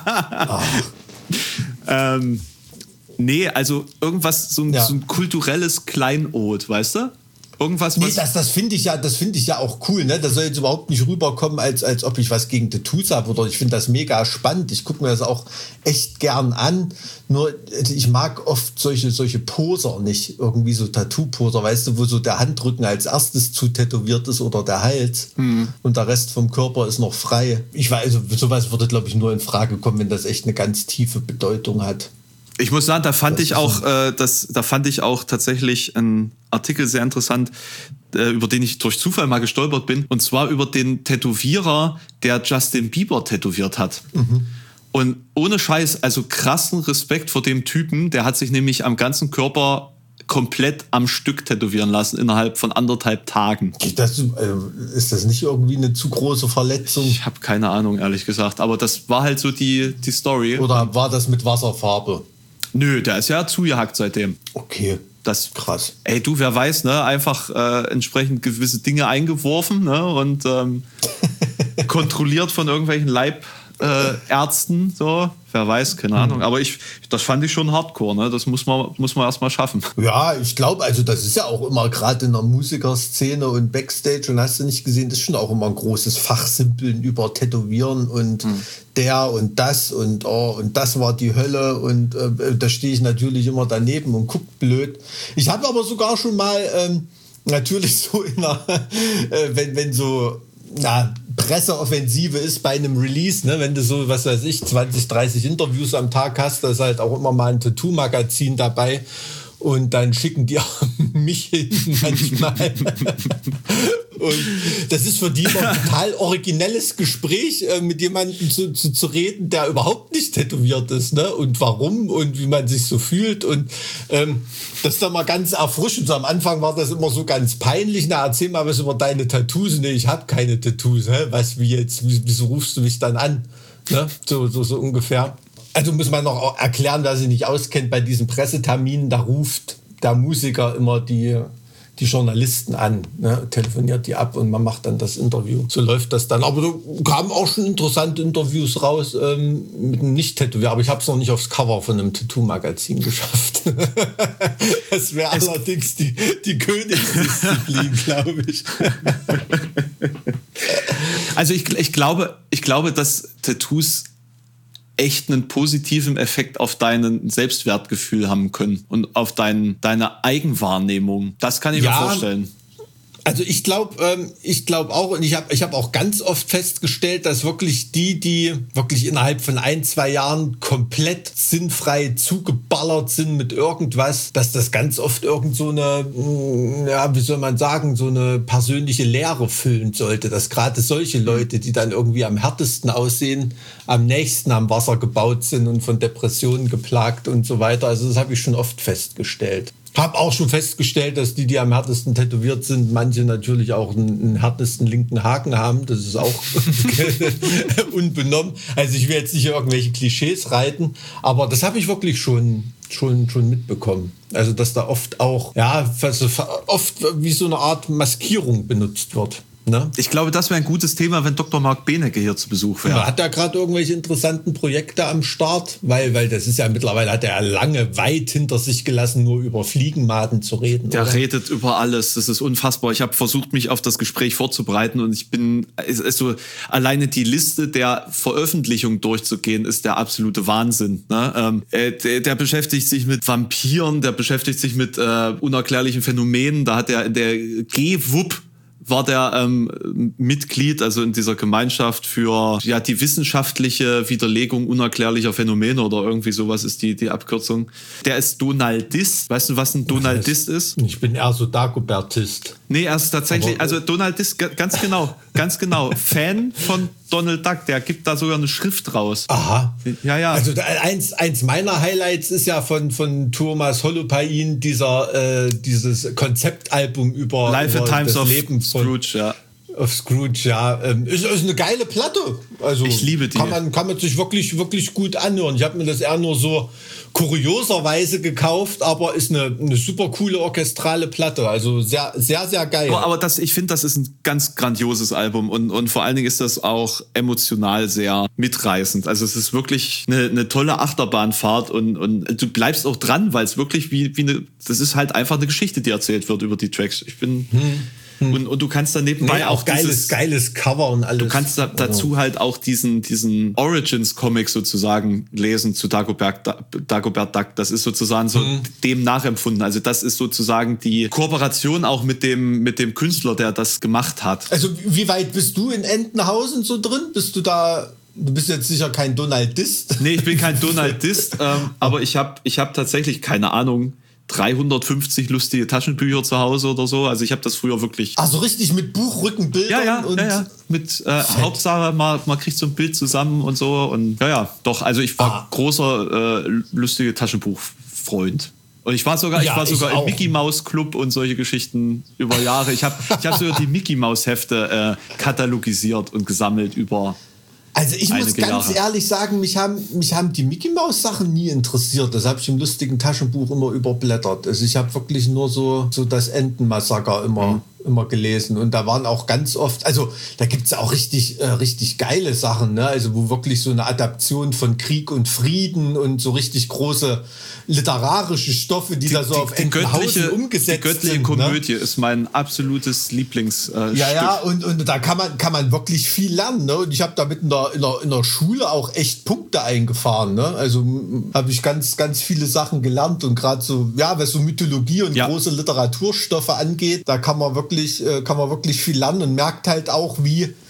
ähm... Nee, also irgendwas, so ein, ja. so ein kulturelles Kleinod, weißt du? Irgendwas, was... Nee, das, das finde ich ja, das finde ich ja auch cool, ne? Das soll jetzt überhaupt nicht rüberkommen, als, als ob ich was gegen Tattoos habe, oder ich finde das mega spannend. Ich gucke mir das auch echt gern an. Nur, ich mag oft solche, solche Poser nicht. Irgendwie so Tattoo-Poser, weißt du, wo so der Handrücken als erstes zu tätowiert ist oder der Hals. Mhm. Und der Rest vom Körper ist noch frei. Ich weiß, also sowas würde, glaube ich, nur in Frage kommen, wenn das echt eine ganz tiefe Bedeutung hat. Ich muss sagen, da fand ich auch, äh, das, da fand ich auch tatsächlich einen Artikel sehr interessant, äh, über den ich durch Zufall mal gestolpert bin. Und zwar über den Tätowierer, der Justin Bieber tätowiert hat. Mhm. Und ohne Scheiß, also krassen Respekt vor dem Typen. Der hat sich nämlich am ganzen Körper komplett am Stück tätowieren lassen, innerhalb von anderthalb Tagen. Das, äh, ist das nicht irgendwie eine zu große Verletzung? Ich habe keine Ahnung, ehrlich gesagt. Aber das war halt so die, die Story. Oder war das mit Wasserfarbe? Nö, der ist ja zugehackt seitdem. Okay, das krass. Ey, du, wer weiß, ne? Einfach äh, entsprechend gewisse Dinge eingeworfen, ne? Und ähm, kontrolliert von irgendwelchen Leibärzten, äh, so. Wer weiß, keine Ahnung. Aber ich, das fand ich schon hardcore, ne? Das muss man, muss man erst mal schaffen. Ja, ich glaube, also das ist ja auch immer gerade in der Musikerszene und Backstage, und hast du nicht gesehen, das ist schon auch immer ein großes Fachsimpeln über Tätowieren und hm. der und das und oh, und das war die Hölle, und äh, da stehe ich natürlich immer daneben und guck blöd. Ich habe aber sogar schon mal ähm, natürlich so in einer, äh, wenn, wenn so na, Presseoffensive ist bei einem Release, ne? Wenn du so, was weiß ich, zwanzig, dreißig Interviews am Tag hast, da ist halt auch immer mal ein Tattoo-Magazin dabei. Und dann schicken die auch mich hin manchmal. Und das ist für die immer ein total originelles Gespräch, äh, mit jemandem zu, zu, zu reden, der überhaupt nicht tätowiert ist, ne? Und warum und wie man sich so fühlt. Und ähm, das ist dann mal ganz erfrischend. So, am Anfang war das immer so ganz peinlich. Na, erzähl mal was über deine Tattoos. Nee, ich habe keine Tattoos. Hä? Was, wie jetzt? Wieso rufst du mich dann an? Ne? So, so, so ungefähr. Also muss man noch erklären, wer sich nicht auskennt, bei diesen Presseterminen, da ruft der Musiker immer die, die Journalisten an, ne, telefoniert die ab und man macht dann das Interview. So läuft das dann. Aber da kamen auch schon interessante Interviews raus ähm, mit einem Nicht-Tätowierer, aber ich habe es noch nicht aufs Cover von einem Tattoo-Magazin geschafft. Das wäre allerdings die, die Königsdisziplin, glaube ich. Also ich, ich, glaube, ich glaube, dass Tattoos echt einen positiven Effekt auf dein Selbstwertgefühl haben können und auf dein, deine Eigenwahrnehmung. Das kann ich ja, mir vorstellen. Also ich glaube, ähm, ich glaube auch, und ich habe ich hab auch ganz oft festgestellt, dass wirklich die, die wirklich innerhalb von ein, zwei Jahren komplett sinnfrei zugeballert sind mit irgendwas, dass das ganz oft irgend so eine, ja, wie soll man sagen, so eine persönliche Leere füllen sollte, dass gerade solche Leute, die dann irgendwie am härtesten aussehen, am nächsten am Wasser gebaut sind und von Depressionen geplagt und so weiter. Also das habe ich schon oft festgestellt. Habe auch schon festgestellt, dass die, die am härtesten tätowiert sind, manche natürlich auch einen, einen härtesten linken Haken haben. Das ist auch unbenommen. Also ich will jetzt nicht irgendwelche Klischees reiten, aber das habe ich wirklich schon, schon, schon mitbekommen. Also dass da oft auch, ja, oft wie so eine Art Maskierung benutzt wird. Ne? Ich glaube, das wäre ein gutes Thema, wenn Doktor Marc Benecke hier zu Besuch wäre. Hat er gerade irgendwelche interessanten Projekte am Start? Weil, weil das ist ja mittlerweile, hat er ja lange weit hinter sich gelassen, nur über Fliegenmaden zu reden. Der oder? redet über alles. Das ist unfassbar. Ich habe versucht, mich auf das Gespräch vorzubereiten und ich bin, also alleine die Liste der Veröffentlichungen durchzugehen, ist der absolute Wahnsinn. Ne? Ähm, der, der beschäftigt sich mit Vampiren, der beschäftigt sich mit äh, unerklärlichen Phänomenen. Da hat er in der G W U P war der ähm, Mitglied, also in dieser Gemeinschaft für ja die wissenschaftliche Widerlegung unerklärlicher Phänomene oder irgendwie sowas ist die die Abkürzung. Der ist Donaldist. Weißt du, was ein Donaldist ist? Ich bin eher so Dagobertist. Nee, er ist tatsächlich, aber, also Donaldist, ganz genau, ganz genau, Fan von Donald Duck, der gibt da sogar eine Schrift raus. Aha. Ja, ja. Also eins, eins meiner Highlights ist ja von, von Thomas Holopainen dieser, äh, dieses Konzeptalbum über, Life über Times das of Leben von Scrooge, ja. Auf Scrooge, ja. Ähm, ist, ist eine geile Platte. Also ich liebe die. Kann man, kann man sich wirklich, wirklich gut anhören. Ich habe mir das eher nur so kurioserweise gekauft, aber ist eine, eine super coole orchestrale Platte. Also sehr, sehr, sehr geil. Aber, aber das, ich finde, das ist ein ganz grandioses Album und, und vor allen Dingen ist das auch emotional sehr mitreißend. Also es ist wirklich eine, eine tolle Achterbahnfahrt und, und du bleibst auch dran, weil es wirklich wie, wie eine, das ist halt einfach eine Geschichte, die erzählt wird über die Tracks. Ich bin... Hm. Und, und du kannst dann nebenbei nee, auch, auch geiles, dieses, geiles Cover und alles. Du kannst da, dazu halt auch diesen, diesen Origins-Comic sozusagen lesen zu Dagobert, Dagobert Duck. Das ist sozusagen so mhm. dem nachempfunden. Also das ist sozusagen die Kooperation auch mit dem, mit dem Künstler, der das gemacht hat. Also wie weit bist du in Entenhausen so drin? Bist du da... Du bist jetzt sicher kein Donaldist. Nee, ich bin kein Donaldist, ähm, aber ich habe ich hab tatsächlich keine Ahnung, dreihundertfünfzig lustige Taschenbücher zu Hause oder so. Also ich habe das früher wirklich... Ach so richtig mit Buchrückenbildern? Ja, ja, und ja, ja. Mit äh, Hauptsache, man, man kriegt so ein Bild zusammen und so. Und ja, ja, doch. Also ich war ah. großer äh, lustige Taschenbuchfreund. Und ich war sogar, ja, ich war sogar ich im Mickey Mouse Club und solche Geschichten über Jahre. Ich habe ich hab sogar die Mickey Mouse Hefte äh, katalogisiert und gesammelt über... Also ich muss ganz Jahre. ehrlich sagen, mich haben, mich haben die Mickey-Maus-Sachen nie interessiert. Das habe ich im lustigen Taschenbuch immer überblättert. Also ich habe wirklich nur so, so das Entenmassaker immer, mhm. immer gelesen. Und da waren auch ganz oft, also da gibt es auch richtig, äh, richtig geile Sachen, ne? Also wo wirklich so eine Adaption von Krieg und Frieden und so richtig große literarische Stoffe, die, die da so die, auf Entenhausen umgesetzt sind. Die göttliche sind, Komödie ne? ist mein absolutes Lieblingsstück. Äh, ja, ja, und, und da kann man, kann man wirklich viel lernen. Ne? Und ich habe da mit in der, in, der, in der Schule auch echt Punkte eingefahren. Ne? Also habe ich ganz, ganz viele Sachen gelernt. Und gerade so, ja, was so Mythologie und ja. große Literaturstoffe angeht, da kann man wirklich, äh, kann man wirklich viel lernen und merkt halt auch, wie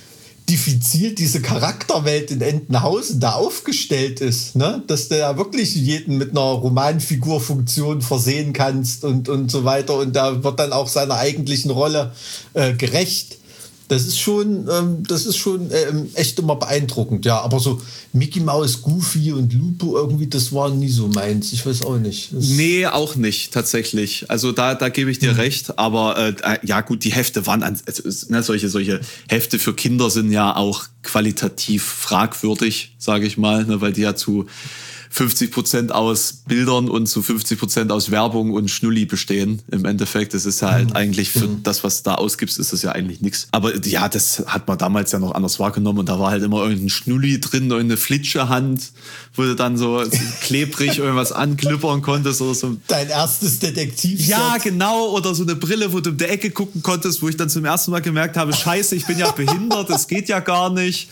diffizil diese Charakterwelt in Entenhausen da aufgestellt ist, ne? Dass du ja wirklich jeden mit einer Romanfigurfunktion versehen kannst und, und so weiter und da wird dann auch seiner eigentlichen Rolle äh, gerecht. Das ist schon, ähm, das ist schon ähm, echt immer beeindruckend, ja. Aber so Mickey Mouse, Goofy und Lupo irgendwie, das war nie so meins. Ich weiß auch nicht. Das nee, auch nicht, tatsächlich. Also da, da gebe ich dir mhm. recht. Aber äh, ja gut, die Hefte waren, an, also, ne, solche, solche Hefte für Kinder sind ja auch qualitativ fragwürdig, sage ich mal, ne, weil die ja zu fünfzig Prozent aus Bildern und zu fünfzig Prozent aus Werbung und Schnulli bestehen. Im Endeffekt, das ist ja halt mhm. eigentlich für mhm. das, was du da ausgibst, ist das ja eigentlich nichts. Aber ja, das hat man damals ja noch anders wahrgenommen und da war halt immer irgendein Schnulli drin, irgendeine Flitschehand, wo du dann so klebrig irgendwas anklippern konntest oder so. Dein erstes Detektiv. Ja, genau. Oder so eine Brille, wo du um die Ecke gucken konntest, wo ich dann zum ersten Mal gemerkt habe, scheiße, ich bin ja behindert, das geht ja gar nicht.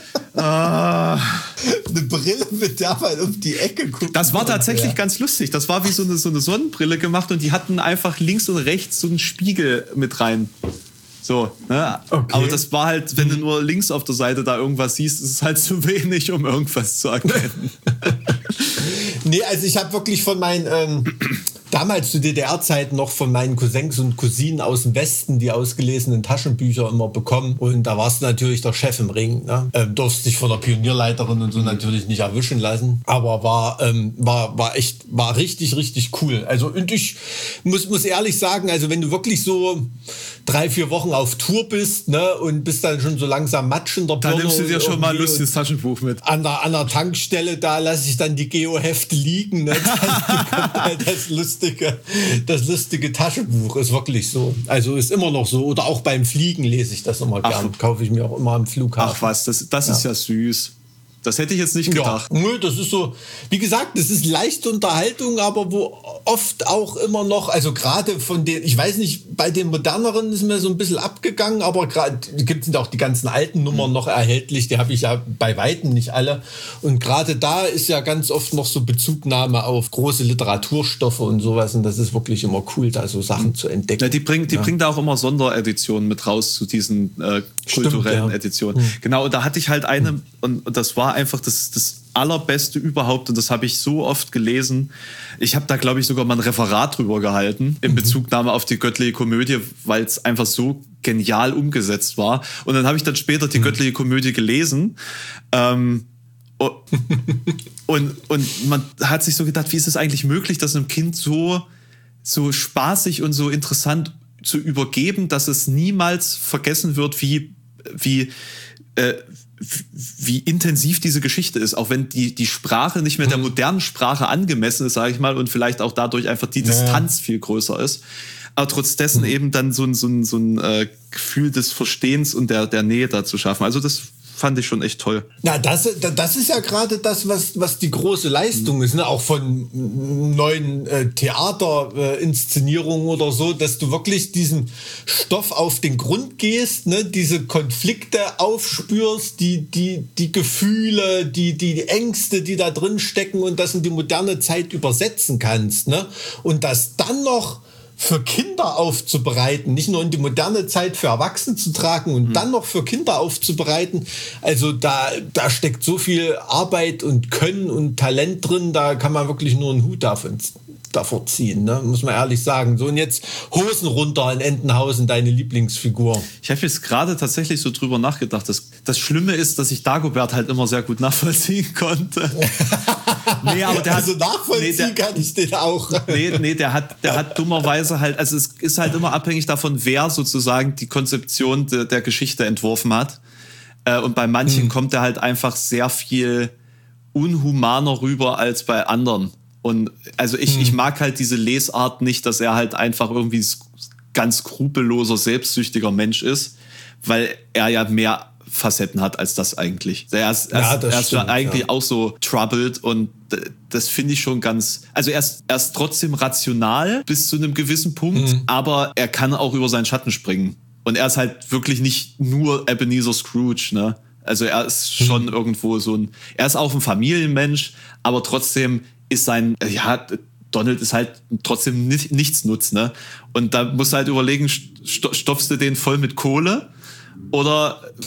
Ah. Eine Brille, mit der man um die Ecke guckt. Das war tatsächlich ja. ganz lustig. Das war wie so eine, so eine Sonnenbrille gemacht und die hatten einfach links und rechts so einen Spiegel mit rein. So, ne? Okay. Aber das war halt, wenn du nur links auf der Seite da irgendwas siehst, ist es halt zu wenig, um irgendwas zu erkennen. Nee, also ich habe wirklich von meinen, ähm, damals zu D D R-Zeiten noch von meinen Cousins und Cousinen aus dem Westen die ausgelesenen Taschenbücher immer bekommen. Und da warst du natürlich der Chef im Ring. Ne? Ähm, durfst dich von der Pionierleiterin und so natürlich nicht erwischen lassen. Aber war, ähm, war, war echt, war richtig, richtig cool. Also, und ich muss, muss ehrlich sagen, also wenn du wirklich so drei, vier Wochen auf Tour bist, ne, und bist dann schon so langsam matsch in der Birne. Dann nimmst du dir schon mal ein lustiges Taschenbuch mit. An der, an der Tankstelle, da lasse ich dann die Geo-Hefte liegen. Ne? Dann kommt halt das lustige, das lustige Taschenbuch. Ist wirklich so. Also ist immer noch so. Oder auch beim Fliegen lese ich das immer gern. Ach, kaufe ich mir auch immer am Flughafen. Ach was, das, das ja. ist ja süß. Das hätte ich jetzt nicht gedacht. Ja, nö, das ist so, wie gesagt, das ist leichte Unterhaltung, aber wo oft auch immer noch, also gerade von den, ich weiß nicht, bei den moderneren ist mir so ein bisschen abgegangen, aber gerade gibt es auch die ganzen alten Nummern noch erhältlich, die habe ich ja bei Weitem nicht alle. Und gerade da ist ja ganz oft noch so Bezugnahme auf große Literaturstoffe und sowas und das ist wirklich immer cool, da so Sachen zu entdecken. Ja, die bringen die ja. bringen da auch immer Sondereditionen mit raus zu diesen äh, kulturellen Stimmt, ja. Editionen. Hm. Genau, und da hatte ich halt eine, hm. und, und das war einfach das, das Allerbeste überhaupt und das habe ich so oft gelesen. Ich habe da, glaube ich, sogar mal ein Referat drüber gehalten, in Bezugnahme auf die Göttliche Komödie, weil es einfach so genial umgesetzt war. Und dann habe ich dann später die mhm. Göttliche Komödie gelesen. Ähm, und, und man hat sich so gedacht, wie ist es eigentlich möglich, dass einem Kind so, so spaßig und so interessant zu übergeben, dass es niemals vergessen wird, wie, wie, äh, wie intensiv diese Geschichte ist, auch wenn die, die Sprache nicht mehr der modernen Sprache angemessen ist, sage ich mal, und vielleicht auch dadurch einfach die Distanz ja. viel größer ist. Aber trotz dessen mhm. eben dann so ein, so ein, so ein äh, Gefühl des Verstehens und der, der Nähe da zu schaffen. Also das fand ich schon echt toll. Na, das, das ist ja gerade das, was, was die große Leistung mhm. ist, ne? Auch von neuen äh, Theaterinszenierungen äh, oder so, dass du wirklich diesem Stoff auf den Grund gehst, ne? Diese Konflikte aufspürst, die, die, die Gefühle, die, die Ängste, die da drin stecken und das in die moderne Zeit übersetzen kannst, ne? Und das dann noch für Kinder aufzubereiten, nicht nur in die moderne Zeit für Erwachsene zu tragen und mhm. dann noch für Kinder aufzubereiten. Also da, da steckt so viel Arbeit und Können und Talent drin, da kann man wirklich nur einen Hut davon, davor ziehen, ne? Muss man ehrlich sagen. So, und jetzt Hosen runter in Entenhausen, deine Lieblingsfigur. Ich habe jetzt gerade tatsächlich so drüber nachgedacht. Das, das Schlimme ist, dass ich Dagobert halt immer sehr gut nachvollziehen konnte. Nee, aber der also hat, nachvollziehen nee, der, kann ich den auch. Nee, nee, der hat, der hat dummerweise halt, also es ist halt immer abhängig davon, wer sozusagen die Konzeption de, der Geschichte entworfen hat. Äh, und bei manchen hm. kommt er halt einfach sehr viel unhumaner rüber als bei anderen. Und also ich, hm. ich mag halt diese Lesart nicht, dass er halt einfach irgendwie ganz skrupelloser, selbstsüchtiger Mensch ist, weil er ja mehr Facetten hat als das eigentlich. Er ist, er ja, ist, er ist stimmt, eigentlich ja. auch so troubled und das finde ich schon ganz, also er ist, er ist trotzdem rational bis zu einem gewissen Punkt, mhm. aber er kann auch über seinen Schatten springen. Und er ist halt wirklich nicht nur Ebenezer Scrooge, ne? Also er ist schon mhm. irgendwo so ein, er ist auch ein Familienmensch, aber trotzdem ist sein, ja, Donald ist halt trotzdem nicht, nichts nutz, ne? Und da musst du halt überlegen, stopfst du den voll mit Kohle oder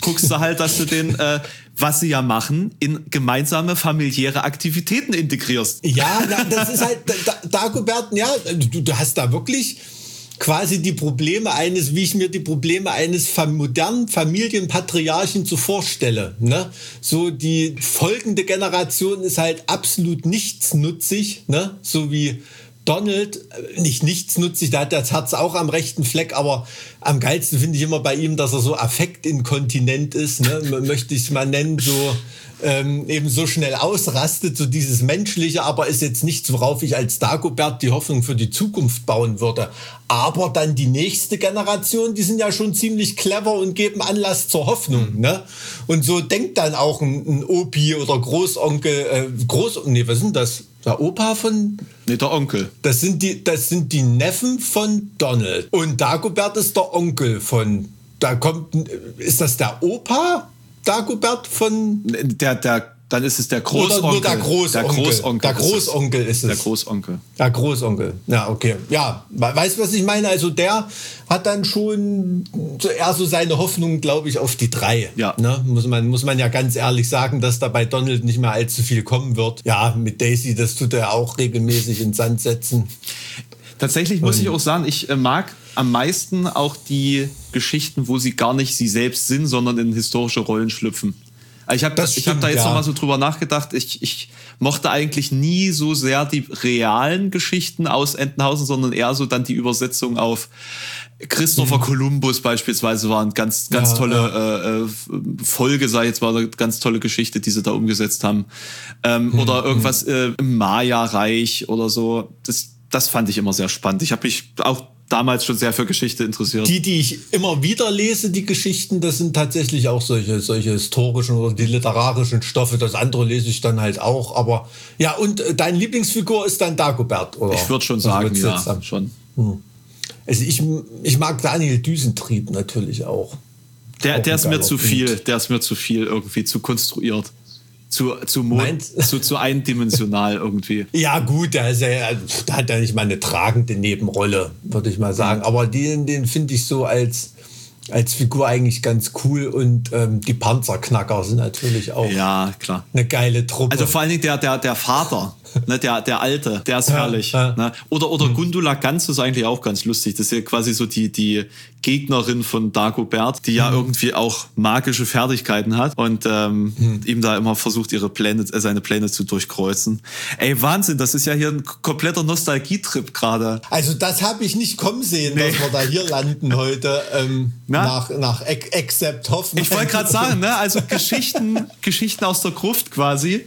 guckst du halt, dass du den, äh, was sie ja machen, in gemeinsame familiäre Aktivitäten integrierst. Ja, na, das ist halt, da, Dagobert, ja, du, du hast da wirklich quasi die Probleme eines, wie ich mir die Probleme eines fam- modernen Familienpatriarchen so vorstelle. Ne? So die folgende Generation ist halt absolut nichtsnutzig, ne? So wie Donald, nicht nichtsnutzig, da hat das Herz auch am rechten Fleck, aber am geilsten finde ich immer bei ihm, dass er so affektinkontinent ist, ne? Möchte ich es mal nennen, so ähm, eben so schnell ausrastet, so dieses Menschliche, aber ist jetzt nichts, worauf ich als Dagobert die Hoffnung für die Zukunft bauen würde. Aber dann die nächste Generation, die sind ja schon ziemlich clever und geben Anlass zur Hoffnung, ne? Und so denkt dann auch ein, ein Opi oder Großonkel, äh, Groß, nee, was sind das? Der Opa von... Nee, der Onkel. Das sind die, das sind die Neffen von Donald. Und Dagobert ist der Onkel von... Da kommt... Ist das der Opa Dagobert von... Der, der, dann ist es der Großonkel. Oder nur der Großonkel. Der Großonkel, der Großonkel ist es. Der Großonkel. Der Großonkel. Ja, okay. Ja, weißt du, was ich meine? Also der hat dann schon so eher so seine Hoffnung, glaube ich, auf die drei. Ja. Ne? Muss man, muss man ja ganz ehrlich sagen, dass da bei Donald nicht mehr allzu viel kommen wird. Ja, mit Daisy, das tut er auch regelmäßig in den Sand setzen. Tatsächlich muss ich auch sagen, ich äh, mag am meisten auch die Geschichten, wo sie gar nicht sie selbst sind, sondern in historische Rollen schlüpfen. Ich habe ich hab da jetzt ja. noch mal so drüber nachgedacht. Ich, ich mochte eigentlich nie so sehr die realen Geschichten aus Entenhausen, sondern eher so dann die Übersetzung auf Christopher mhm. Columbus beispielsweise war eine ganz, ganz ja, tolle ja. Äh, Folge, sag ich jetzt mal, eine ganz tolle Geschichte, die sie da umgesetzt haben. Ähm, mhm. Oder irgendwas äh, im Maya-Reich oder so. Das, das fand ich immer sehr spannend. Ich habe mich auch damals schon sehr für Geschichte interessiert. Die, die ich immer wieder lese, die Geschichten, das sind tatsächlich auch solche, solche historischen oder die literarischen Stoffe. Das andere lese ich dann halt auch. Aber ja, und äh, deine Lieblingsfigur ist dann Dagobert, oder? Ich würde schon sagen, ja, schon. Hm. Also ich, ich mag Daniel Düsentrieb natürlich auch. Der, auch der ist mir zu Punkt. viel, der ist mir zu viel irgendwie zu konstruiert. Zu, zu, zu, zu eindimensional irgendwie. Ja gut, da, ist ja, da hat er nicht mal eine tragende Nebenrolle, würde ich mal sagen. Aber den, den finde ich so als, als Figur eigentlich ganz cool. Und ähm, die Panzerknacker sind natürlich auch ja, klar. eine geile Truppe. Also vor allen Dingen der, der, der Vater, ne, der, der Alte, der ist ja, herrlich. Ja. Ne? Oder, oder mhm. Gundula Gans ist eigentlich auch ganz lustig. Das ist ja quasi so die, die Gegnerin von Dagobert, die ja mhm. irgendwie auch magische Fertigkeiten hat und ähm, mhm. ihm da immer versucht, ihre Pläne, äh, seine Pläne zu durchkreuzen. Ey, Wahnsinn, das ist ja hier ein kompletter Nostalgietrip gerade. Also das habe ich nicht kommen sehen, nee. dass wir da hier landen heute ähm, nach, nach Except Hoffmann. Ich wollte gerade sagen, ne? Also Geschichten, Geschichten aus der Gruft quasi.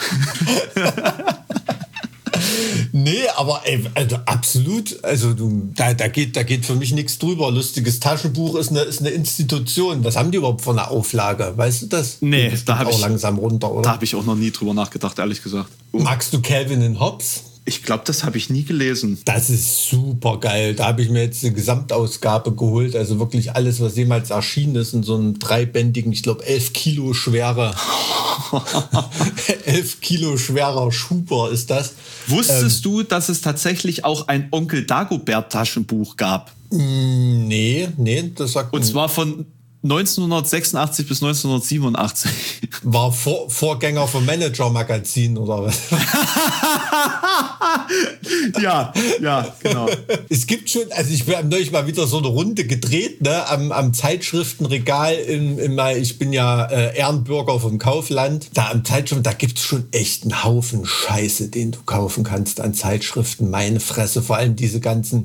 Nee, aber ey, also absolut, also du, da, da, geht, da geht für mich nichts drüber. Lustiges Taschenbuch ist eine, ist eine Institution. Was haben die überhaupt für eine Auflage? Weißt du das? Nee, da habe ich auch langsam runter, oder? Da habe ich auch noch nie drüber nachgedacht, ehrlich gesagt. Uh. Magst du Calvin and Hobbes? Ich glaube, das habe ich nie gelesen. Das ist super geil. Da habe ich mir jetzt eine Gesamtausgabe geholt. Also wirklich alles, was jemals erschienen ist, in so einem dreibändigen, ich glaube, elf Kilo schwerer, elf Kilo schwerer Schuber ist das. Wusstest ähm, du, dass es tatsächlich auch ein Onkel Dagobert Taschenbuch gab? Nee, nee, das sagt Und zwar von neunzehnhundertsechsundachtzig bis neunzehnhundertsiebenundachtzig. War Vor- Vorgänger vom Manager-Magazin oder was? ja, ja, genau. Es gibt schon, also ich habe neulich mal wieder so eine Runde gedreht, ne, am, am Zeitschriftenregal. Im, im, ich bin ja äh, Ehrenbürger vom Kaufland. Da am Zeitschriften, da gibt's schon echt einen Haufen Scheiße, den du kaufen kannst an Zeitschriften. Meine Fresse, vor allem diese ganzen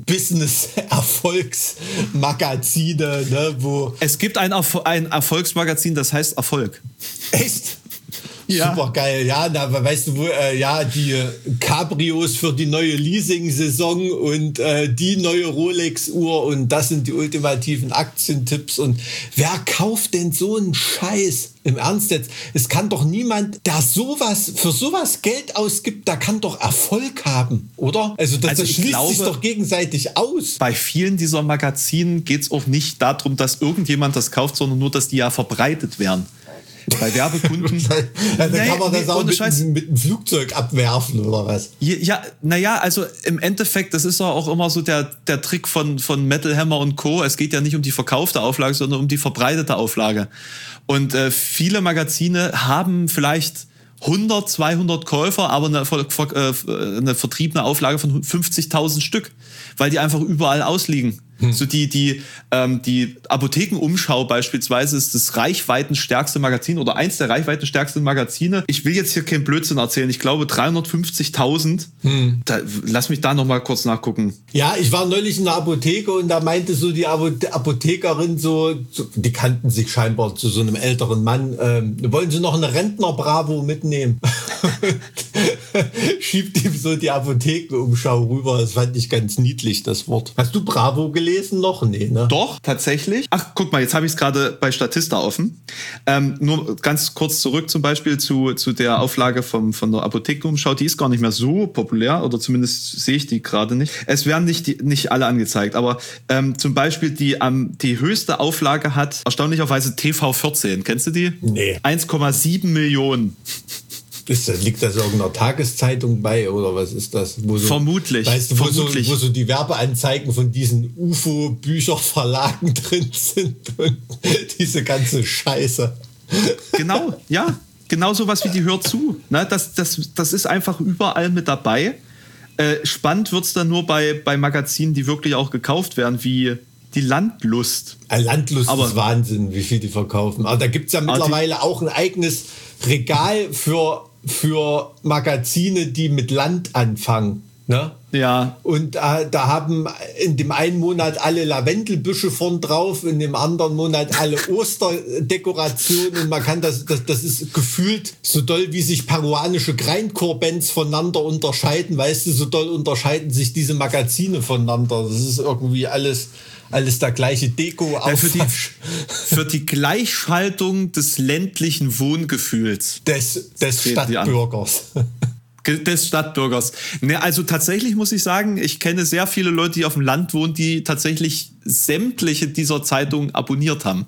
Business-Erfolgsmagazine, ne, wo... Es gibt ein, Erf- ein Erfolgsmagazin, das heißt Erfolg. Echt? Ja. Super geil, ja, da weißt du, wo, äh, ja, die Cabrios für die neue Leasing-Saison und äh, die neue Rolex-Uhr und das sind die ultimativen Aktientipps. Und wer kauft denn so einen Scheiß? Im Ernst jetzt, es kann doch niemand, der sowas, für sowas Geld ausgibt, der kann doch Erfolg haben, oder? Also das, also das schließt glaube, sich doch gegenseitig aus. Bei vielen dieser Magazinen geht es auch nicht darum, dass irgendjemand das kauft, sondern nur, dass die ja verbreitet werden. Bei Werbekunden. Dann nee, kann man das nee, auch ohne mit, Scheiß. mit einem Flugzeug abwerfen oder was? Ja, naja, also im Endeffekt, das ist ja auch immer so der, der Trick von, von Metal Hammer und Co. Es geht ja nicht um die verkaufte Auflage, sondern um die verbreitete Auflage. Und äh, viele Magazine haben vielleicht hundert, zweihundert Käufer, aber eine, ver, ver, äh, eine vertriebene Auflage von fünfzigtausend Stück, weil die einfach überall ausliegen. Hm. So die, die, ähm, die Apothekenumschau beispielsweise ist das reichweitenstärkste Magazin oder eins der reichweitenstärksten Magazine. Ich will jetzt hier keinen Blödsinn erzählen. Ich glaube dreihundertfünfzigtausend. Hm. Da, lass mich da noch mal kurz nachgucken. Ja, ich war neulich in der Apotheke und da meinte so die Apothekerin so, so die kannten sich scheinbar zu so einem älteren Mann. Ähm, wollen Sie noch eine Rentner-Bravo mitnehmen? Schiebt ihm so die Apothekenumschau rüber. Das fand ich ganz niedlich, das Wort. Hast du Bravo gelesen? Lesen noch? Nee, ne? Doch, tatsächlich. Ach, guck mal, jetzt habe ich es gerade bei Statista offen. Ähm, nur ganz kurz zurück zum Beispiel zu, zu der Auflage vom, von der Apothekenumschau. Die ist gar nicht mehr so populär, oder zumindest sehe ich die gerade nicht. Es werden nicht, die, nicht alle angezeigt, aber ähm, zum Beispiel die, ähm, die höchste Auflage hat erstaunlicherweise T V vierzehn. Kennst du die? Nee. eins Komma sieben Millionen. Ist das, liegt das irgendeiner Tageszeitung bei oder was ist das? Wo so, vermutlich. Weißt du, wo, vermutlich. So, wo so die Werbeanzeigen von diesen U F O-Bücherverlagen drin sind und diese ganze Scheiße. Genau, ja. Genau sowas wie die Hör zu. Ne, das, das, das ist einfach überall mit dabei. Äh, spannend wird's dann nur bei, bei Magazinen, die wirklich auch gekauft werden, wie die Landlust. Ein Landlust Aber, ist Wahnsinn, wie viel die verkaufen. Aber da gibt's ja mittlerweile auch ein eigenes Regal für für Magazine, die mit Land anfangen. Ne? Ja. Und äh, da haben in dem einen Monat alle Lavendelbüsche vorn drauf, in dem anderen Monat alle Osterdekorationen. Und man kann das, das, das ist gefühlt so doll, wie sich peruanische Grindcore-Bands voneinander unterscheiden. Weißt du, so doll unterscheiden sich diese Magazine voneinander. Das ist irgendwie alles... Alles der gleiche deko ja, für, die, für die Gleichschaltung des ländlichen Wohngefühls. Des, des Stadtbürgers. Des Stadtbürgers. Ne, also tatsächlich muss ich sagen, ich kenne sehr viele Leute, die auf dem Land wohnen, die tatsächlich sämtliche dieser Zeitungen abonniert haben.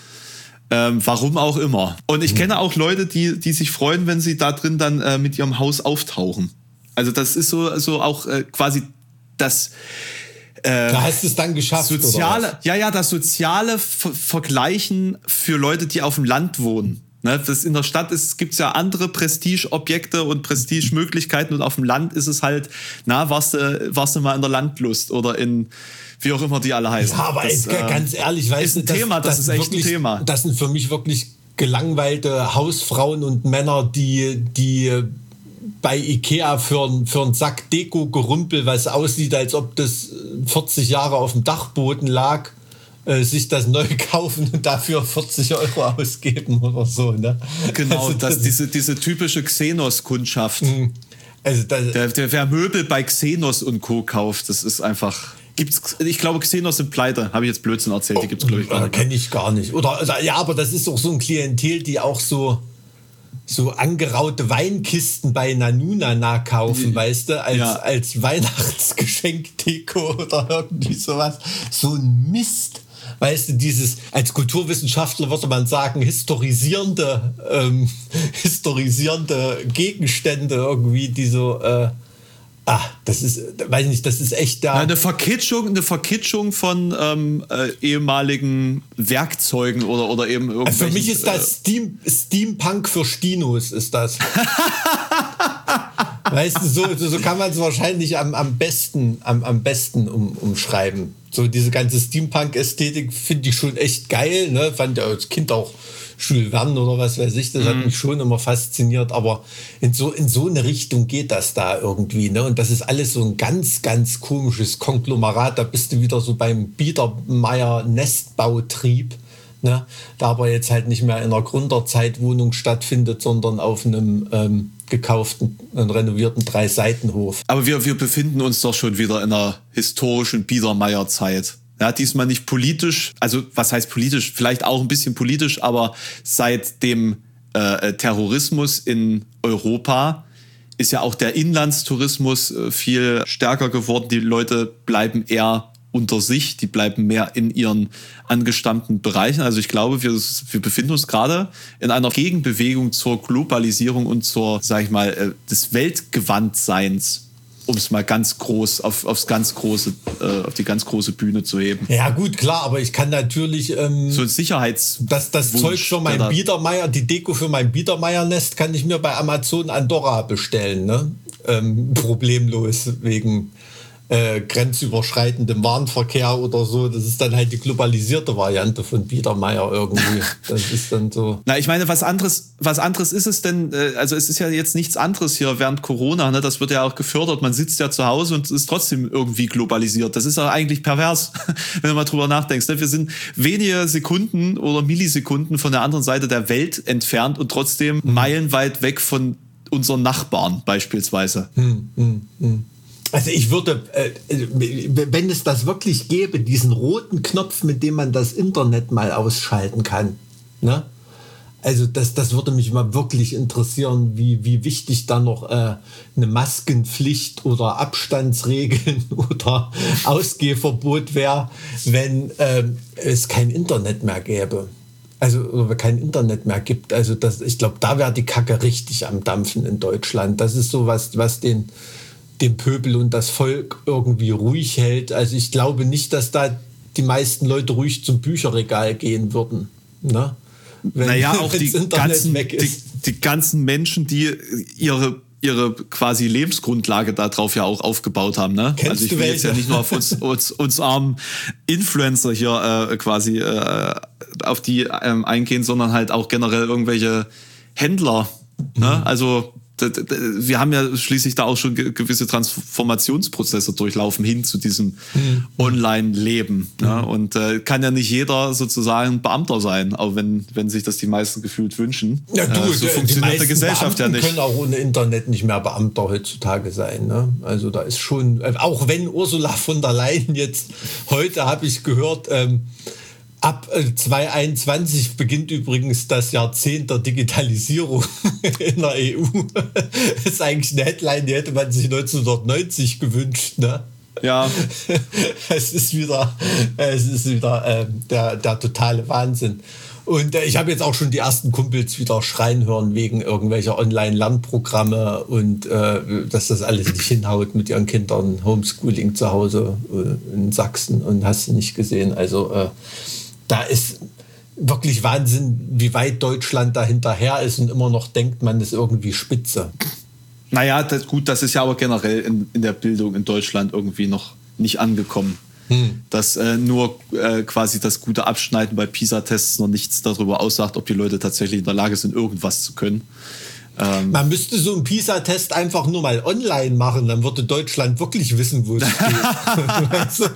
Ähm, warum auch immer. Und ich kenne auch Leute, die, die sich freuen, wenn sie da drin dann äh, mit ihrem Haus auftauchen. Also das ist so, so auch äh, quasi das... Äh, da hast du es dann geschafft, soziale, oder was? Ja, ja, das soziale Ver- Vergleichen für Leute, die auf dem Land wohnen. Ne, das in der Stadt gibt es ja andere Prestigeobjekte und Prestigemöglichkeiten und auf dem Land ist es halt, na, warst du, warst du mal in der Landlust oder in, wie auch immer die alle heißen. Ja, aber das, äh, ganz ehrlich, weißt ist ein du, das, Thema, das, das ist echt wirklich, ein Thema. Das sind für mich wirklich gelangweilte Hausfrauen und Männer, die, die bei Ikea für, für einen Sack Deko-Gerümpel, was aussieht, als ob das vierzig Jahre auf dem Dachboden lag, äh, sich das neu kaufen und dafür vierzig Euro ausgeben oder so. Ne? Genau, also, das, diese, diese typische Xenos-Kundschaft. Also das, der, der, wer Möbel bei Xenos und Co. kauft, das ist einfach... Gibt's, ich glaube, Xenos sind pleite. Habe ich jetzt Blödsinn erzählt, die gibt's glaube ich gar nicht. Kenne ich gar nicht. Oder, also, ja, aber das ist auch so ein Klientel, die auch so... so angeraute Weinkisten bei Nanunana kaufen, weißt du, als, ja. als Weihnachtsgeschenk-Deko oder irgendwie sowas. So ein Mist. Weißt du, dieses, als Kulturwissenschaftler würde man sagen, historisierende, ähm, historisierende Gegenstände irgendwie, die so, äh, ah, das ist, weiß nicht, das ist echt da. Ja, eine Verkitschung, eine Verkitschung von ähm, äh, ehemaligen Werkzeugen oder, oder eben irgendwelchen. Für mich ist das Steam, Steampunk für Stinos, ist das. Weißt du, so, so kann man es wahrscheinlich am, am besten, am, am besten um, umschreiben. So diese ganze Steampunk-Ästhetik finde ich schon echt geil, ne? Fand ja als Kind auch Jules Verne oder was weiß ich, das mhm. hat mich schon immer fasziniert, aber in so, in so eine Richtung geht das da irgendwie, ne? Und das ist alles so ein ganz, ganz komisches Konglomerat, da bist du wieder so beim Biedermeier-Nestbautrieb, ne? Da aber jetzt halt nicht mehr in einer Gründerzeitwohnung stattfindet, sondern auf einem ähm, gekauften und renovierten Drei-Seitenhof. Aber wir, wir befinden uns doch schon wieder in einer historischen Biedermeier-Zeit. Ja, diesmal nicht politisch, also was heißt politisch? Vielleicht auch ein bisschen politisch, aber seit dem äh, Terrorismus in Europa ist ja auch der Inlandstourismus äh, viel stärker geworden. Die Leute bleiben eher unter sich, die bleiben mehr in ihren angestammten Bereichen. Also ich glaube, wir, wir befinden uns gerade in einer Gegenbewegung zur Globalisierung und zur, sag ich mal, des Weltgewandtseins, um es mal ganz groß auf, aufs ganz große, äh, auf die ganz große Bühne zu heben. Ja gut, klar, aber ich kann natürlich ähm, so ein Sicherheits das, das Zeug für mein Biedermeier, die Deko für mein Biedermeier-Nest kann ich mir bei Amazon Andorra bestellen, ne? Ähm, problemlos wegen äh, grenzüberschreitendem Warenverkehr oder so. Das ist dann halt die globalisierte Variante von Biedermeier irgendwie. Das ist dann so. Na, ich meine, was anderes, was anderes ist es denn, äh, also es ist ja jetzt nichts anderes hier während Corona, ne? Das wird ja auch gefördert. Man sitzt ja zu Hause und ist trotzdem irgendwie globalisiert. Das ist ja eigentlich pervers, wenn du mal drüber nachdenkst. Ne? Wir sind wenige Sekunden oder Millisekunden von der anderen Seite der Welt entfernt und trotzdem mhm. meilenweit weg von unseren Nachbarn beispielsweise. Hm, hm, hm. Also ich würde, äh, wenn es das wirklich gäbe, diesen roten Knopf, mit dem man das Internet mal ausschalten kann, ne? Also das, das würde mich mal wirklich interessieren, wie, wie wichtig da noch äh, eine Maskenpflicht oder Abstandsregeln oder Ausgehverbot wäre, wenn äh, es kein Internet mehr gäbe. Also oder kein Internet mehr gibt. Also das, ich glaube, da wäre die Kacke richtig am Dampfen in Deutschland. Das ist so was, was den, den Pöbel und das Volk irgendwie ruhig hält. Also ich glaube nicht, dass da die meisten Leute ruhig zum Bücherregal gehen würden. Ne? Wenn, naja, auch die ganzen, die, die ganzen Menschen, die ihre ihre quasi Lebensgrundlage darauf ja auch aufgebaut haben, ne? Kennst also ich will welche? jetzt ja nicht nur auf uns, uns, uns armen Influencer hier äh, quasi äh, auf die ähm, eingehen, sondern halt auch generell irgendwelche Händler, mhm. ne? Also wir haben ja schließlich da auch schon gewisse Transformationsprozesse durchlaufen hin zu diesem mhm. Online-Leben. Mhm. Ne? Und äh, kann ja nicht jeder sozusagen Beamter sein, auch wenn, wenn sich das die meisten gefühlt wünschen. Ja, du, äh, so die, funktioniert die der Gesellschaft Beamten ja nicht. Können auch ohne Internet nicht mehr Beamter heutzutage sein. Ne? Also da ist schon, auch wenn Ursula von der Leyen jetzt, heute habe ich gehört, ähm, ab zwanzig einundzwanzig beginnt übrigens das Jahrzehnt der Digitalisierung in der E U. Das ist eigentlich eine Headline, die hätte man sich neunzehnhundertneunzig gewünscht. Ne? Ja. Es ist wieder, es ist wieder äh, der, der totale Wahnsinn. Und äh, ich habe jetzt auch schon die ersten Kumpels wieder schreien hören wegen irgendwelcher Online-Lernprogramme und äh, dass das alles nicht hinhaut mit ihren Kindern. Homeschooling zu Hause äh, in Sachsen und hast du nicht gesehen. Also äh, da ist wirklich Wahnsinn, wie weit Deutschland da hinterher ist und immer noch denkt, man ist irgendwie spitze. Naja, das, gut, das ist ja aber generell in, in der Bildung in Deutschland irgendwie noch nicht angekommen. Hm. Dass äh, nur äh, quasi das gute Abschneiden bei PISA-Tests noch nichts darüber aussagt, ob die Leute tatsächlich in der Lage sind, irgendwas zu können. Ähm Man müsste so einen PISA-Test einfach nur mal online machen, dann würde Deutschland wirklich wissen, wo es steht.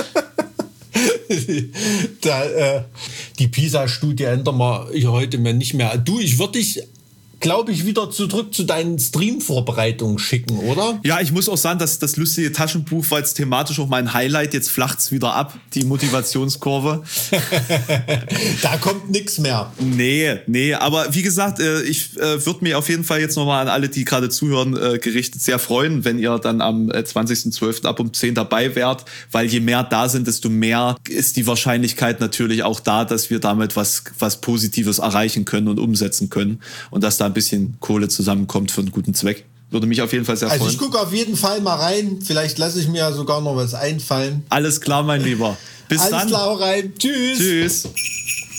Da, äh, die PISA-Studie ändern wir hier heute mir nicht mehr. Du, ich würde dich, glaube ich, wieder zurück zu deinen Stream-Vorbereitungen schicken, oder? Ja, ich muss auch sagen, dass das lustige Taschenbuch war jetzt thematisch auch mein Highlight. Jetzt flacht's wieder ab, die Motivationskurve. Da kommt nichts mehr. Nee, nee, aber wie gesagt, ich würde mich auf jeden Fall jetzt nochmal an alle, die gerade zuhören, gerichtet sehr freuen, wenn ihr dann am zwanzigsten zwölften ab um zehn dabei wärt, weil je mehr da sind, desto mehr ist die Wahrscheinlichkeit natürlich auch da, dass wir damit was, was Positives erreichen können und umsetzen können und dass da ein bisschen Kohle zusammenkommt für einen guten Zweck. Würde mich auf jeden Fall sehr freuen. Also ich gucke auf jeden Fall mal rein. Vielleicht lasse ich mir ja sogar noch was einfallen. Alles klar, mein Lieber. Bis Alles dann. Alles klar, rein. Tschüss. Tschüss.